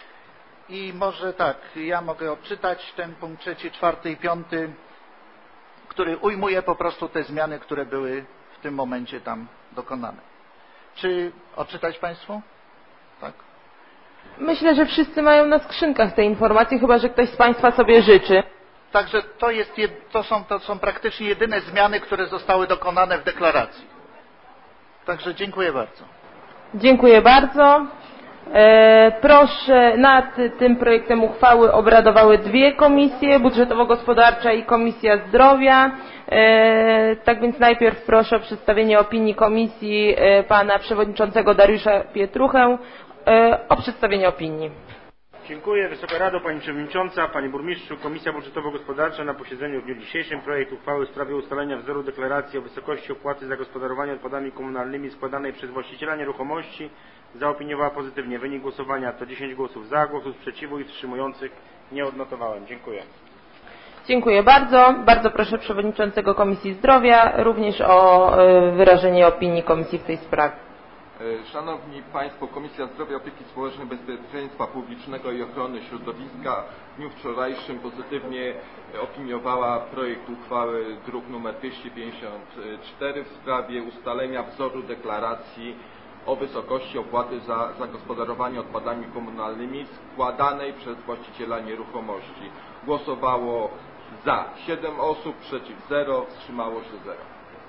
I może tak, ja mogę odczytać ten punkt trzeci, czwarty i piąty, który ujmuje po prostu te zmiany, które były w tym momencie tam dokonane. Czy odczytać Państwu? Tak. Myślę, że wszyscy mają na skrzynkach te informacje, chyba że ktoś z Państwa sobie życzy. Także to, jest, to, są, to są praktycznie jedyne zmiany, które zostały dokonane w deklaracji. Także dziękuję bardzo. Dziękuję bardzo. E, proszę, nad tym projektem uchwały obradowały dwie komisje, Budżetowo-Gospodarcza i Komisja Zdrowia. E, tak więc najpierw proszę o przedstawienie opinii komisji e, pana przewodniczącego Dariusza Pietruchę e, o przedstawienie opinii. Dziękuję. Wysoka Rado, Pani Przewodnicząca, Panie Burmistrzu, Komisja Budżetowo-Gospodarcza na posiedzeniu w dniu dzisiejszym projekt uchwały w sprawie ustalenia wzoru deklaracji o wysokości opłaty za gospodarowanie odpadami komunalnymi składanej przez właściciela nieruchomości zaopiniowała pozytywnie. Wynik głosowania to dziesięć głosów za, głosów sprzeciwu i wstrzymujących nie odnotowałem. Dziękuję. Dziękuję bardzo. Bardzo proszę Przewodniczącego Komisji Zdrowia również o wyrażenie opinii Komisji w tej sprawie. Szanowni Państwo, Komisja Zdrowia, Opieki Społecznej, Bezpieczeństwa Publicznego i Ochrony Środowiska w dniu wczorajszym pozytywnie opiniowała projekt uchwały druk nr dwieście pięćdziesiąt cztery w sprawie ustalenia wzoru deklaracji o wysokości opłaty za zagospodarowanie odpadami komunalnymi składanej przez właściciela nieruchomości. Głosowało za siedem osób, przeciw zero, wstrzymało się zero.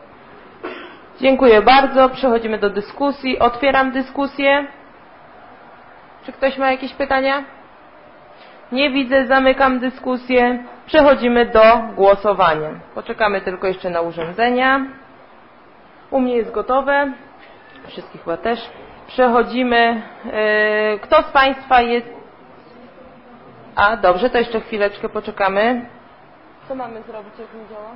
Dziękuję bardzo. Przechodzimy do dyskusji. Otwieram dyskusję. Czy ktoś ma jakieś pytania? Nie widzę. Zamykam dyskusję. Przechodzimy do głosowania. Poczekamy tylko jeszcze na urządzenia. U mnie jest gotowe. Wszystkich chyba też. Przechodzimy. Kto z Państwa jest... A, dobrze, to jeszcze chwileczkę poczekamy. Co mamy zrobić, jak nie działa?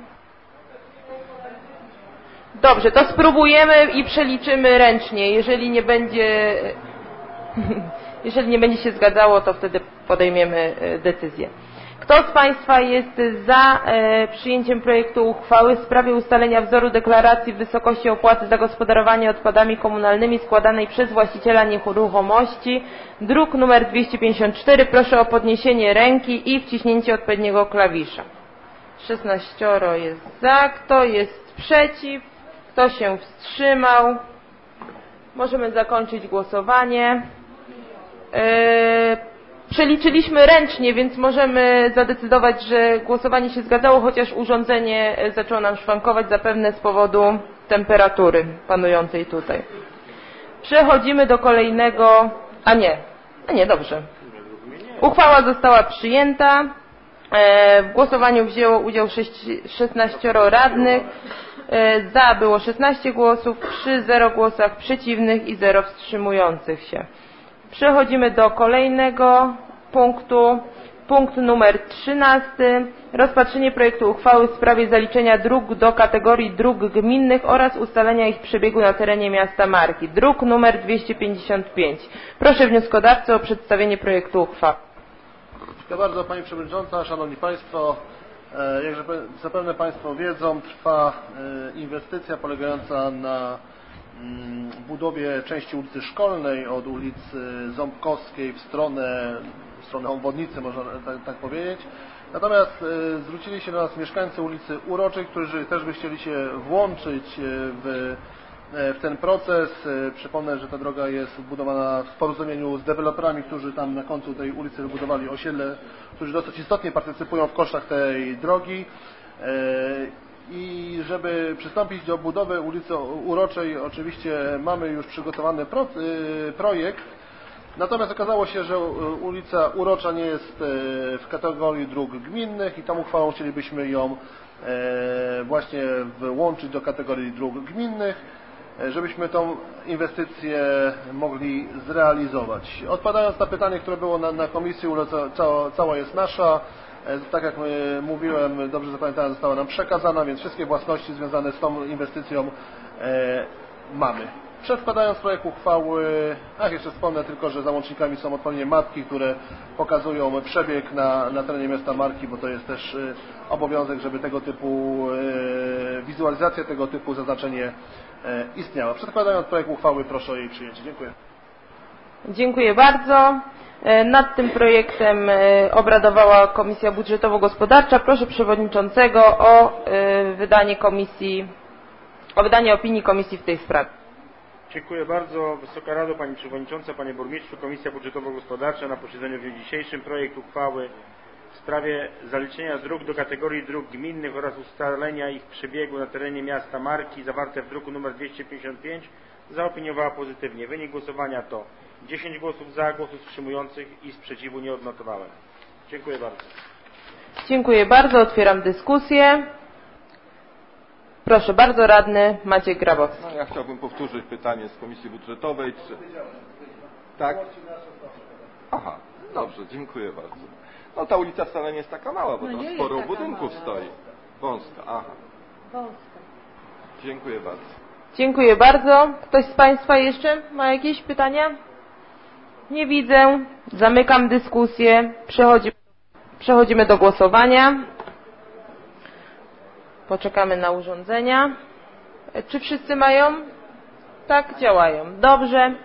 Dobrze, to spróbujemy i przeliczymy ręcznie. Jeżeli nie będzie, jeżeli nie będzie się zgadzało, to wtedy podejmiemy decyzję. Kto z Państwa jest za e, przyjęciem projektu uchwały w sprawie ustalenia wzoru deklaracji w wysokości opłaty za gospodarowanie odpadami komunalnymi składanej przez właściciela nieruchomości, druk nr dwieście pięćdziesiąt cztery. Proszę o podniesienie ręki i wciśnięcie odpowiedniego klawisza. szesnaście jest za. Kto jest przeciw? Kto się wstrzymał? Możemy zakończyć głosowanie. Yy, Przeliczyliśmy ręcznie, więc możemy zadecydować, że głosowanie się zgadzało, chociaż urządzenie zaczęło nam szwankować zapewne z powodu temperatury panującej tutaj. Przechodzimy do kolejnego... A nie, a nie, dobrze. Uchwała została przyjęta. W głosowaniu wzięło udział szesnaścioro radnych. Za było szesnaście głosów, przy zero głosach przeciwnych i zero wstrzymujących się. Przechodzimy do kolejnego punktu. Punkt numer trzynasty. Rozpatrzenie projektu uchwały w sprawie zaliczenia dróg do kategorii dróg gminnych oraz ustalenia ich przebiegu na terenie miasta Marki. Druk numer dwieście pięćdziesiąt pięć. Proszę wnioskodawcę o przedstawienie projektu uchwały. Dziękuję bardzo Pani Przewodnicząca, Szanowni Państwo. Jak zapewne Państwo wiedzą, trwa inwestycja polegająca na budowie części ulicy Szkolnej od ulicy Ząbkowskiej w stronę, w stronę obwodnicy, można tak, tak powiedzieć. Natomiast zwrócili się do nas mieszkańcy ulicy Uroczej, którzy też by chcieli się włączyć w, w ten proces. Przypomnę, że ta droga jest budowana w porozumieniu z deweloperami, którzy tam na końcu tej ulicy wybudowali osiedle, którzy dosyć istotnie partycypują w kosztach tej drogi. I żeby przystąpić do budowy ulicy Uroczej, oczywiście mamy już przygotowany pro, projekt, natomiast okazało się, że ulica Urocza nie jest w kategorii dróg gminnych i tą uchwałą chcielibyśmy ją właśnie włączyć do kategorii dróg gminnych, żebyśmy tą inwestycję mogli zrealizować. Odpowiadając na pytanie, które było na, na komisji, ulica cała, cała jest nasza. Tak jak mówiłem, dobrze zapamiętałem, została nam przekazana, więc wszystkie własności związane z tą inwestycją e, mamy. Przedkładając projekt uchwały, ach, jeszcze wspomnę tylko, że załącznikami są odpowiednie mapki, które pokazują przebieg na, na terenie miasta Marki, bo to jest też e, obowiązek, żeby tego typu e, wizualizacja, tego typu zaznaczenie e, istniała. Przedkładając projekt uchwały, proszę o jej przyjęcie. Dziękuję. Dziękuję bardzo. Nad tym projektem obradowała Komisja Budżetowo-Gospodarcza. Proszę Przewodniczącego o wydanie komisji, o wydanie opinii Komisji w tej sprawie. Dziękuję bardzo. Wysoka Rado, Pani Przewodnicząca, Panie Burmistrzu, Komisja Budżetowo-Gospodarcza na posiedzeniu w dniu dzisiejszym projekt uchwały w sprawie zaliczenia dróg do kategorii dróg gminnych oraz ustalenia ich przebiegu na terenie miasta Marki zawarte w druku nr dwieście pięćdziesiąt pięć zaopiniowała pozytywnie. Wynik głosowania to dziesięć głosów za, głosów wstrzymujących i sprzeciwu nie odnotowałem. Dziękuję bardzo. Dziękuję bardzo. Otwieram dyskusję. Proszę bardzo, radny Maciej Grabowski. No, ja chciałbym powtórzyć pytanie z Komisji Budżetowej. Czy... Tak? Aha, dobrze, dziękuję bardzo. No ta ulica wcale nie jest taka mała, bo no tam sporo budynków mała. Stoi. Wąska, aha. Wąska. Dziękuję bardzo. Dziękuję bardzo. Ktoś z Państwa jeszcze ma jakieś pytania? Nie widzę. Zamykam dyskusję. Przechodzimy, przechodzimy do głosowania. Poczekamy na urządzenia. Czy wszyscy mają? Tak, działają. Dobrze.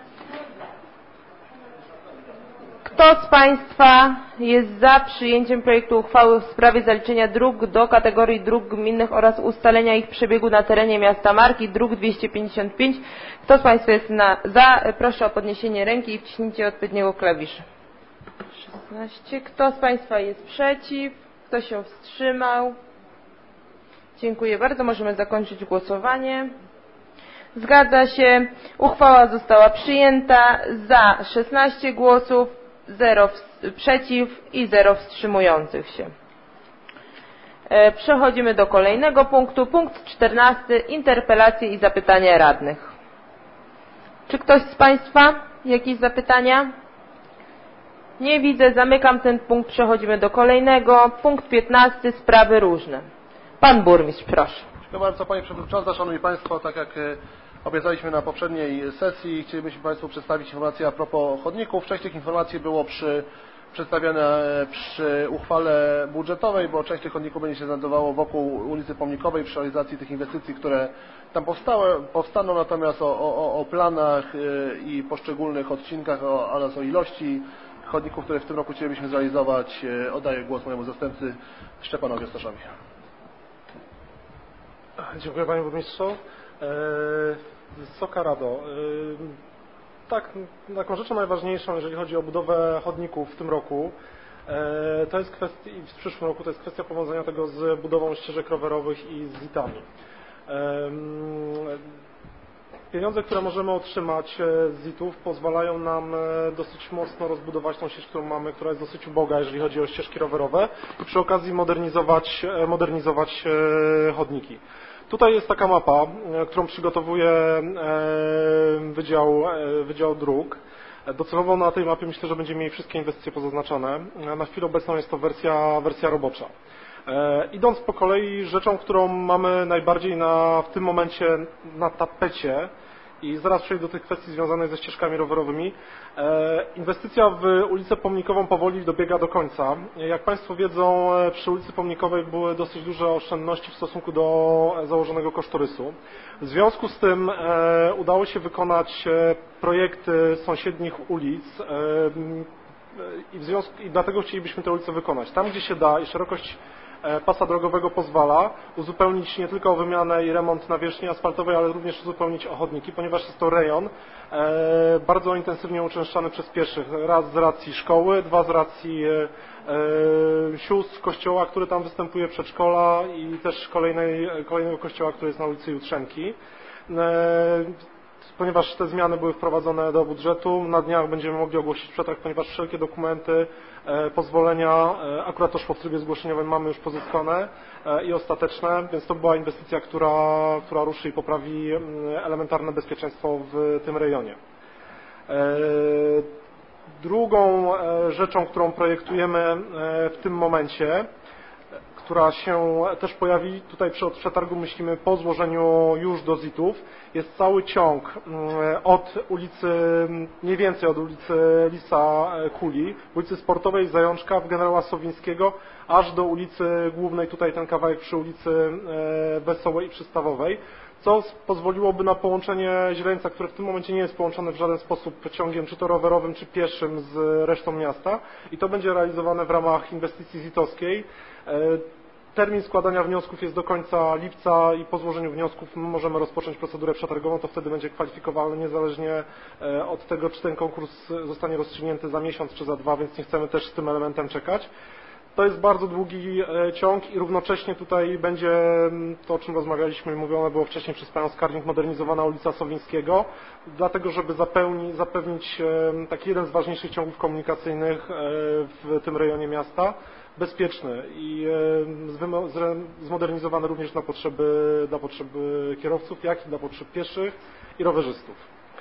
Kto z Państwa jest za przyjęciem projektu uchwały w sprawie zaliczenia dróg do kategorii dróg gminnych oraz ustalenia ich przebiegu na terenie miasta Marki, druk dwieście pięćdziesiąt pięć? Kto z Państwa jest na, za? Proszę o podniesienie ręki i wciśnięcie odpowiedniego klawisza. szesnaście. Kto z Państwa jest przeciw? Kto się wstrzymał? Dziękuję bardzo. Możemy zakończyć głosowanie. Zgadza się. Uchwała została przyjęta. Za szesnaście głosów, zero przeciw i zero wstrzymujących się. Przechodzimy do kolejnego punktu. Punkt czternasty. Interpelacje i zapytania radnych. Czy ktoś z Państwa jakieś zapytania? Nie widzę. Zamykam ten punkt. Przechodzimy do kolejnego. Punkt piętnasty. Sprawy różne. Pan burmistrz, proszę. Dziękuję bardzo Pani Przewodnicząca, Szanowni Państwo. Tak jak obiecaliśmy na poprzedniej sesji, chcielibyśmy Państwu przedstawić informacje a propos chodników. Część tych informacji było przy, przedstawione przy uchwale budżetowej, bo część tych chodników będzie się znajdowało wokół ulicy Pomnikowej przy realizacji tych inwestycji, które tam powstały, powstaną. Natomiast o, o, o planach i poszczególnych odcinkach oraz o ilości chodników, które w tym roku chcielibyśmy zrealizować, oddaję głos mojemu zastępcy Szczepanowi Ostoszowi. Dziękuję Panie Burmistrzu. Wysoka Rado, Tak, taką rzeczą najważniejszą, jeżeli chodzi o budowę chodników w tym roku, to jest kwestia, i w przyszłym roku to jest kwestia powiązania tego z budową ścieżek rowerowych i z zitami. Pieniądze, które możemy otrzymać z zitów, pozwalają nam dosyć mocno rozbudować tą sieć, którą mamy, która jest dosyć uboga, jeżeli chodzi o ścieżki rowerowe, i przy okazji modernizować, modernizować chodniki. Tutaj jest taka mapa, którą przygotowuje Wydział, Wydział Dróg. Docelowo na tej mapie myślę, że będziemy mieli wszystkie inwestycje pozaznaczone. Na chwilę obecną jest to wersja, wersja robocza. Idąc po kolei, rzeczą, którą mamy najbardziej na, w tym momencie na tapecie, i zaraz przejdę do tych kwestii związanych ze ścieżkami rowerowymi, inwestycja w ulicę Pomnikową powoli dobiega do końca. Jak Państwo wiedzą, przy ulicy Pomnikowej były dosyć duże oszczędności w stosunku do założonego kosztorysu. W związku z tym udało się wykonać projekty sąsiednich ulic i, w związku, i dlatego chcielibyśmy tę ulicę wykonać. Tam, gdzie się da i szerokość pasa drogowego pozwala, uzupełnić nie tylko o wymianę i remont nawierzchni asfaltowej, ale również uzupełnić o chodniki, ponieważ jest to rejon bardzo intensywnie uczęszczany przez pieszych. Raz z racji szkoły, dwa z racji sióstr, kościoła, który tam występuje, przedszkola, i też kolejnej, kolejnego kościoła, który jest na ulicy Jutrzenki. Ponieważ te zmiany były wprowadzone do budżetu, na dniach będziemy mogli ogłosić przetarg, ponieważ wszelkie dokumenty, pozwolenia, akurat to szło w trybie zgłoszeniowym, mamy już pozyskane i ostateczne, więc to była inwestycja, która, która ruszy i poprawi elementarne bezpieczeństwo w tym rejonie. Drugą rzeczą, którą projektujemy w tym momencie, która się też pojawi tutaj przy przetargu, myślimy, po złożeniu już do zitów, jest cały ciąg od ulicy, mniej więcej od ulicy Lisa Kuli, ulicy Sportowej, Zajączka, w Generała Sowińskiego, aż do ulicy Głównej, tutaj ten kawałek przy ulicy Wesołej i Przystawowej, co pozwoliłoby na połączenie Źreńca, które w tym momencie nie jest połączone w żaden sposób ciągiem, czy to rowerowym, czy pieszym, z resztą miasta, i to będzie realizowane w ramach inwestycji zitowskiej. Termin składania wniosków jest do końca lipca i po złożeniu wniosków możemy rozpocząć procedurę przetargową, to wtedy będzie kwalifikowalne niezależnie od tego, czy ten konkurs zostanie rozstrzygnięty za miesiąc czy za dwa, więc nie chcemy też z tym elementem czekać. To jest bardzo długi ciąg i równocześnie tutaj będzie to, o czym rozmawialiśmy i mówione było wcześniej przez Panią Skarbnik, modernizowana ulica Sowińskiego, dlatego żeby zapełni, zapewnić taki jeden z ważniejszych ciągów komunikacyjnych w tym rejonie miasta, bezpieczny i zmodernizowany również na potrzeby, dla potrzeby kierowców, jak i dla potrzeb pieszych i rowerzystów.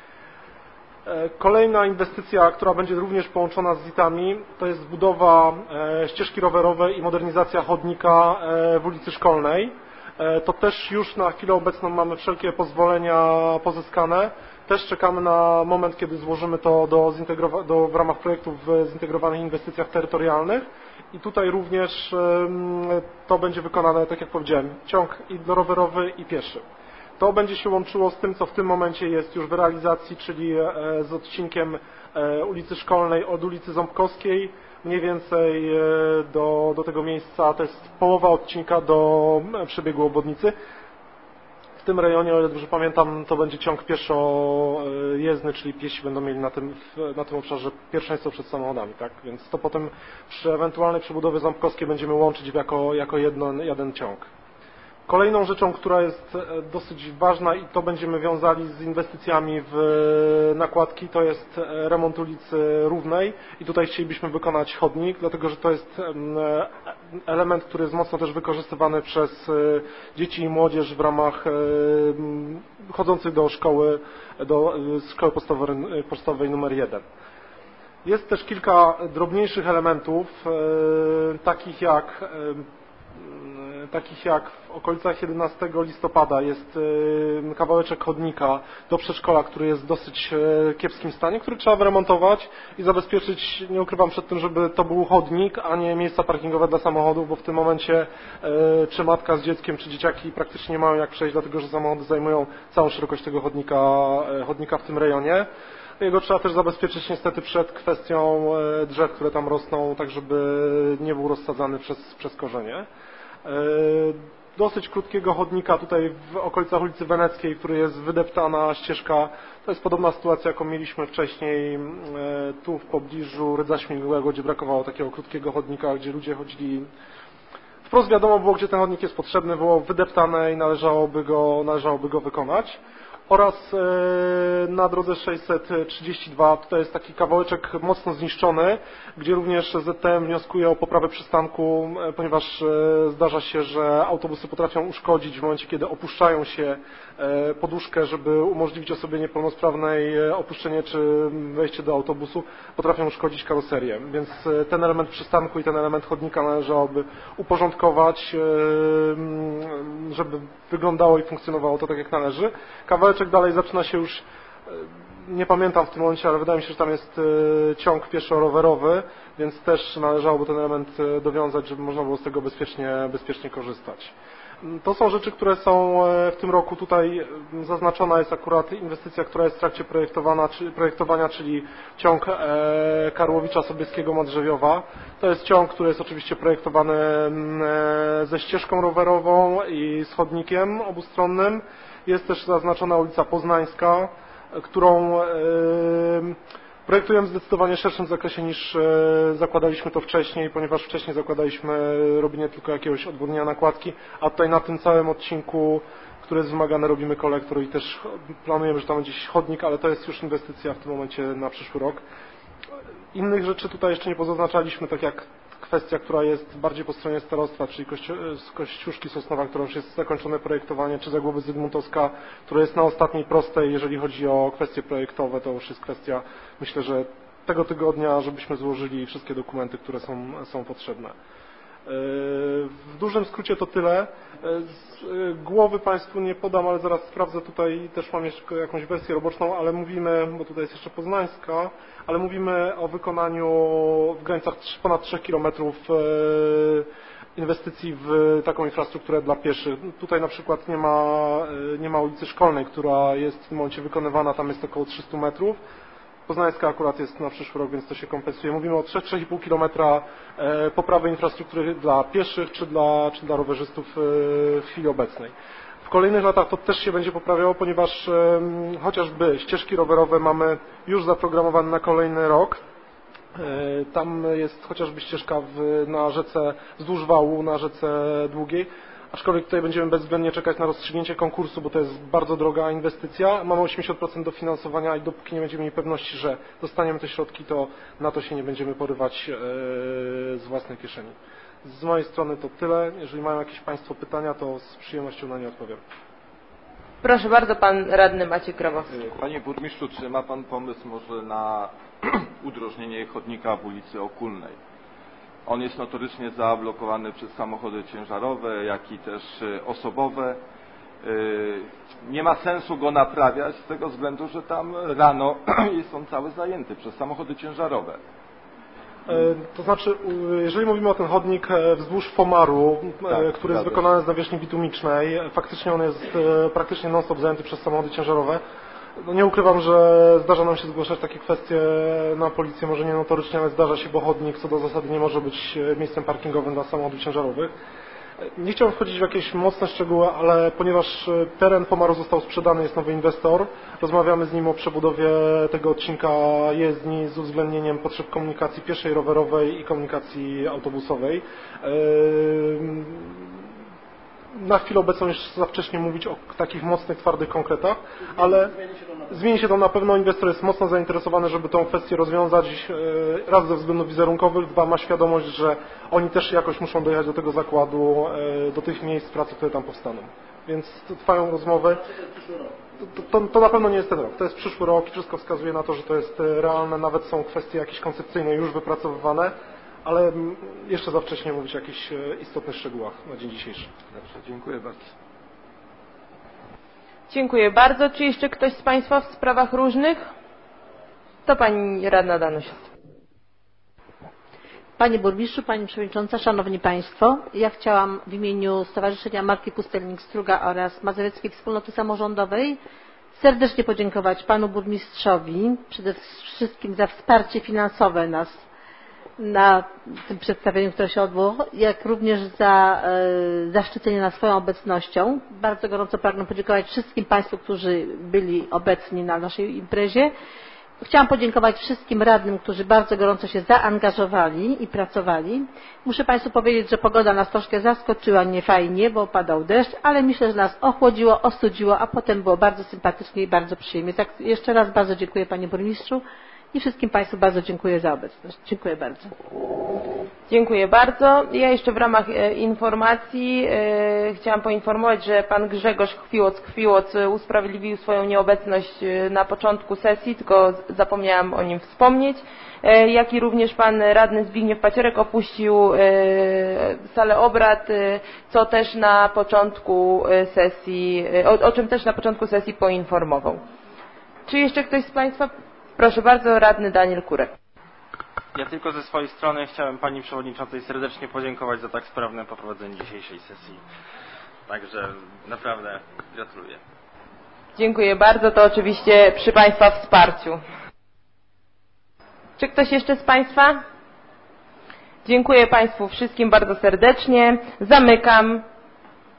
Kolejna inwestycja, która będzie również połączona z zitami, to jest budowa ścieżki rowerowej i modernizacja chodnika w ulicy Szkolnej. To też już na chwilę obecną mamy wszelkie pozwolenia pozyskane. Też czekamy na moment, kiedy złożymy to do, do, w ramach projektów w zintegrowanych inwestycjach terytorialnych. I tutaj również to będzie wykonane, tak jak powiedziałem, ciąg i rowerowy, i pieszy. To będzie się łączyło z tym, co w tym momencie jest już w realizacji, czyli z odcinkiem ulicy Szkolnej od ulicy Ząbkowskiej, mniej więcej do, do tego miejsca, to jest połowa odcinka do przebiegu obwodnicy. W tym rejonie, o ile dobrze pamiętam, to będzie ciąg pieszo-jezdny, czyli piesi będą mieli na tym, na tym obszarze pierwszeństwo przed samochodami, tak? Więc to potem przy ewentualnej przebudowie ząbkowskiej będziemy łączyć jako, jako jedno, jeden ciąg. Kolejną rzeczą, która jest dosyć ważna i to będziemy wiązali z inwestycjami w nakładki, to jest remont ulicy Równej i tutaj chcielibyśmy wykonać chodnik, dlatego że to jest element, który jest mocno też wykorzystywany przez dzieci i młodzież w ramach chodzących do szkoły, do szkoły podstawowej, podstawowej numer jeden. Jest też kilka drobniejszych elementów, takich jak takich jak w okolicach jedenastego listopada jest kawałeczek chodnika do przedszkola, który jest w dosyć kiepskim stanie, który trzeba wyremontować i zabezpieczyć, nie ukrywam, przed tym, żeby to był chodnik, a nie miejsca parkingowe dla samochodów, bo w tym momencie czy matka z dzieckiem, czy dzieciaki praktycznie nie mają jak przejść, dlatego że samochody zajmują całą szerokość tego chodnika, chodnika w tym rejonie. Jego trzeba też zabezpieczyć niestety przed kwestią drzew, które tam rosną, tak żeby nie był rozsadzany przez, przez korzenie. dosyć krótkiego chodnika tutaj w okolicach ulicy Weneckiej, który jest wydeptana ścieżka. To jest podobna sytuacja, jaką mieliśmy wcześniej tu w pobliżu Rydza Śmigłego, gdzie brakowało takiego krótkiego chodnika, gdzie ludzie chodzili. Wprost wiadomo było, gdzie ten chodnik jest potrzebny, było wydeptane i należałoby go, należałoby go wykonać. Oraz na drodze sześćset trzydzieści dwa, to jest taki kawałeczek mocno zniszczony, gdzie również Z T M wnioskuje o poprawę przystanku, ponieważ zdarza się, że autobusy potrafią uszkodzić w momencie, kiedy opuszczają się poduszkę, żeby umożliwić osobie niepełnosprawnej opuszczenie czy wejście do autobusu, potrafią uszkodzić karoserię. Więc ten element przystanku i ten element chodnika należałoby uporządkować, żeby wyglądało i funkcjonowało to tak jak należy. Kawałeczek dalej zaczyna się już, nie pamiętam w tym momencie, ale wydaje mi się, że tam jest ciąg pieszo-rowerowy, więc też należałoby ten element dowiązać, żeby można było z tego bezpiecznie, bezpiecznie korzystać. To są rzeczy, które są w tym roku tutaj zaznaczona jest akurat inwestycja, która jest w trakcie projektowana, czy, projektowania, czyli ciąg Karłowicza Sobieskiego-Modrzewiowa. To jest ciąg, który jest oczywiście projektowany ze ścieżką rowerową i z chodnikiem obustronnym. Jest też zaznaczona ulica Poznańska, którą projektujemy w zdecydowanie szerszym zakresie niż zakładaliśmy to wcześniej, ponieważ wcześniej zakładaliśmy robienie tylko jakiegoś odwodnienia nakładki, a tutaj na tym całym odcinku, który jest wymagany, robimy kolektor i też planujemy, że tam będzie chodnik, ale to jest już inwestycja w tym momencie na przyszły rok. Innych rzeczy tutaj jeszcze nie pozaznaczaliśmy, tak jak kwestia, która jest bardziej po stronie starostwa, czyli Kościuszki Sosnowa, która już jest zakończone projektowanie, czy Zagłoby Zygmuntowska, która jest na ostatniej prostej, jeżeli chodzi o kwestie projektowe, to już jest kwestia, myślę, że tego tygodnia, żebyśmy złożyli wszystkie dokumenty, które są, są potrzebne. W dużym skrócie to tyle. Z głowy Państwu nie podam, ale zaraz sprawdzę, tutaj też mam jeszcze jakąś wersję roboczną, ale mówimy, bo tutaj jest jeszcze Poznańska, ale mówimy o wykonaniu w granicach ponad trzech kilometrów inwestycji w taką infrastrukturę dla pieszych. Tutaj na przykład nie ma, nie ma ulicy Szkolnej, która jest w tym momencie wykonywana, tam jest około trzysta metrów. Poznańska akurat jest na przyszły rok, więc to się kompensuje. Mówimy o trzy do trzech i pół kilometra poprawy infrastruktury dla pieszych czy dla, czy dla rowerzystów w chwili obecnej. W kolejnych latach to też się będzie poprawiało, ponieważ chociażby ścieżki rowerowe mamy już zaprogramowane na kolejny rok. Tam jest chociażby ścieżka w, na rzece wzdłuż wału, na rzece Długiej. Aczkolwiek tutaj będziemy bezwzględnie czekać na rozstrzygnięcie konkursu, bo to jest bardzo droga inwestycja. Mamy osiemdziesiąt procent dofinansowania i dopóki nie będziemy mieli pewności, że dostaniemy te środki, to na to się nie będziemy porywać z własnej kieszeni. Z mojej strony to tyle. Jeżeli mają jakieś Państwo pytania, to z przyjemnością na nie odpowiem. Proszę bardzo, Pan Radny Maciej Krawowski. Panie Burmistrzu, czy ma Pan pomysł może na udrożnienie chodnika w ulicy Okulnej? On jest notorycznie zablokowany przez samochody ciężarowe, jak i też osobowe. Nie ma sensu go naprawiać z tego względu, że tam rano jest on cały zajęty przez samochody ciężarowe. To znaczy, jeżeli mówimy o ten chodnik wzdłuż Fomaru, tak, który jest wykonany z nawierzchni bitumicznej, faktycznie on jest praktycznie non-stop zajęty przez samochody ciężarowe. No nie ukrywam, że zdarza nam się zgłaszać takie kwestie na policję, może nie notorycznie, ale zdarza się, bo chodnik co do zasady nie może być miejscem parkingowym dla samochodów ciężarowych. Nie chciałbym wchodzić w jakieś mocne szczegóły, ale ponieważ teren Pomaru został sprzedany, jest nowy inwestor, rozmawiamy z nim o przebudowie tego odcinka jezdni z uwzględnieniem potrzeb komunikacji pieszej, rowerowej i komunikacji autobusowej. Na chwilę obecną już za wcześnie mówić o takich mocnych, twardych konkretach, ale zmieni się to na pewno. Inwestor jest mocno zainteresowany, żeby tą kwestię rozwiązać. Raz ze względów wizerunkowych, dwa ma świadomość, że oni też jakoś muszą dojechać do tego zakładu, do tych miejsc pracy, które tam powstaną. Więc trwają rozmowy. To, to, to na pewno nie jest ten rok. To jest przyszły rok i wszystko wskazuje na to, że to jest realne. Nawet są kwestie jakieś koncepcyjne już wypracowywane. Ale jeszcze za wcześnie mówić o jakichś istotnych szczegółach na dzień dzisiejszy. Dobrze, dziękuję bardzo. Dziękuję bardzo. Czy jeszcze ktoś z Państwa w sprawach różnych? To Pani Radna Danusia. Panie Burmistrzu, Pani Przewodnicząca, Szanowni Państwo, ja chciałam w imieniu Stowarzyszenia Marki Pustelnik Struga oraz Mazowieckiej Wspólnoty Samorządowej serdecznie podziękować Panu Burmistrzowi przede wszystkim za wsparcie finansowe nas na tym przedstawieniu, które się odbyło, jak również za e, zaszczycenie nas swoją obecnością. Bardzo gorąco pragnę podziękować wszystkim Państwu, którzy byli obecni na naszej imprezie. Chciałam podziękować wszystkim radnym, którzy bardzo gorąco się zaangażowali i pracowali. Muszę Państwu powiedzieć, że pogoda nas troszkę zaskoczyła niefajnie, bo padał deszcz, ale myślę, że nas ochłodziło, ostudziło, a potem było bardzo sympatycznie i bardzo przyjemnie. Tak jeszcze raz bardzo dziękuję Panie Burmistrzu i wszystkim Państwu bardzo dziękuję za obecność. Dziękuję bardzo. Dziękuję bardzo. Ja jeszcze w ramach e, informacji e, chciałam poinformować, że Pan Grzegorz Chwiłoc-Chwiłoc usprawiedliwił swoją nieobecność na początku sesji, tylko zapomniałam o nim wspomnieć, e, jak i również Pan Radny Zbigniew Paciorek opuścił e, salę obrad, e, co też na początku sesji, e, o, o czym też na początku sesji poinformował. Czy jeszcze ktoś z Państwa? Proszę bardzo, Radny Daniel Kurek. Ja tylko ze swojej strony chciałem Pani Przewodniczącej serdecznie podziękować za tak sprawne poprowadzenie dzisiejszej sesji. Także naprawdę gratuluję. Dziękuję bardzo, to oczywiście przy Państwa wsparciu. Czy ktoś jeszcze z Państwa? Dziękuję Państwu wszystkim bardzo serdecznie. Zamykam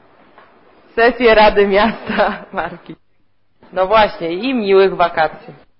sesję Rady Miasta Marki. No właśnie, i miłych wakacji.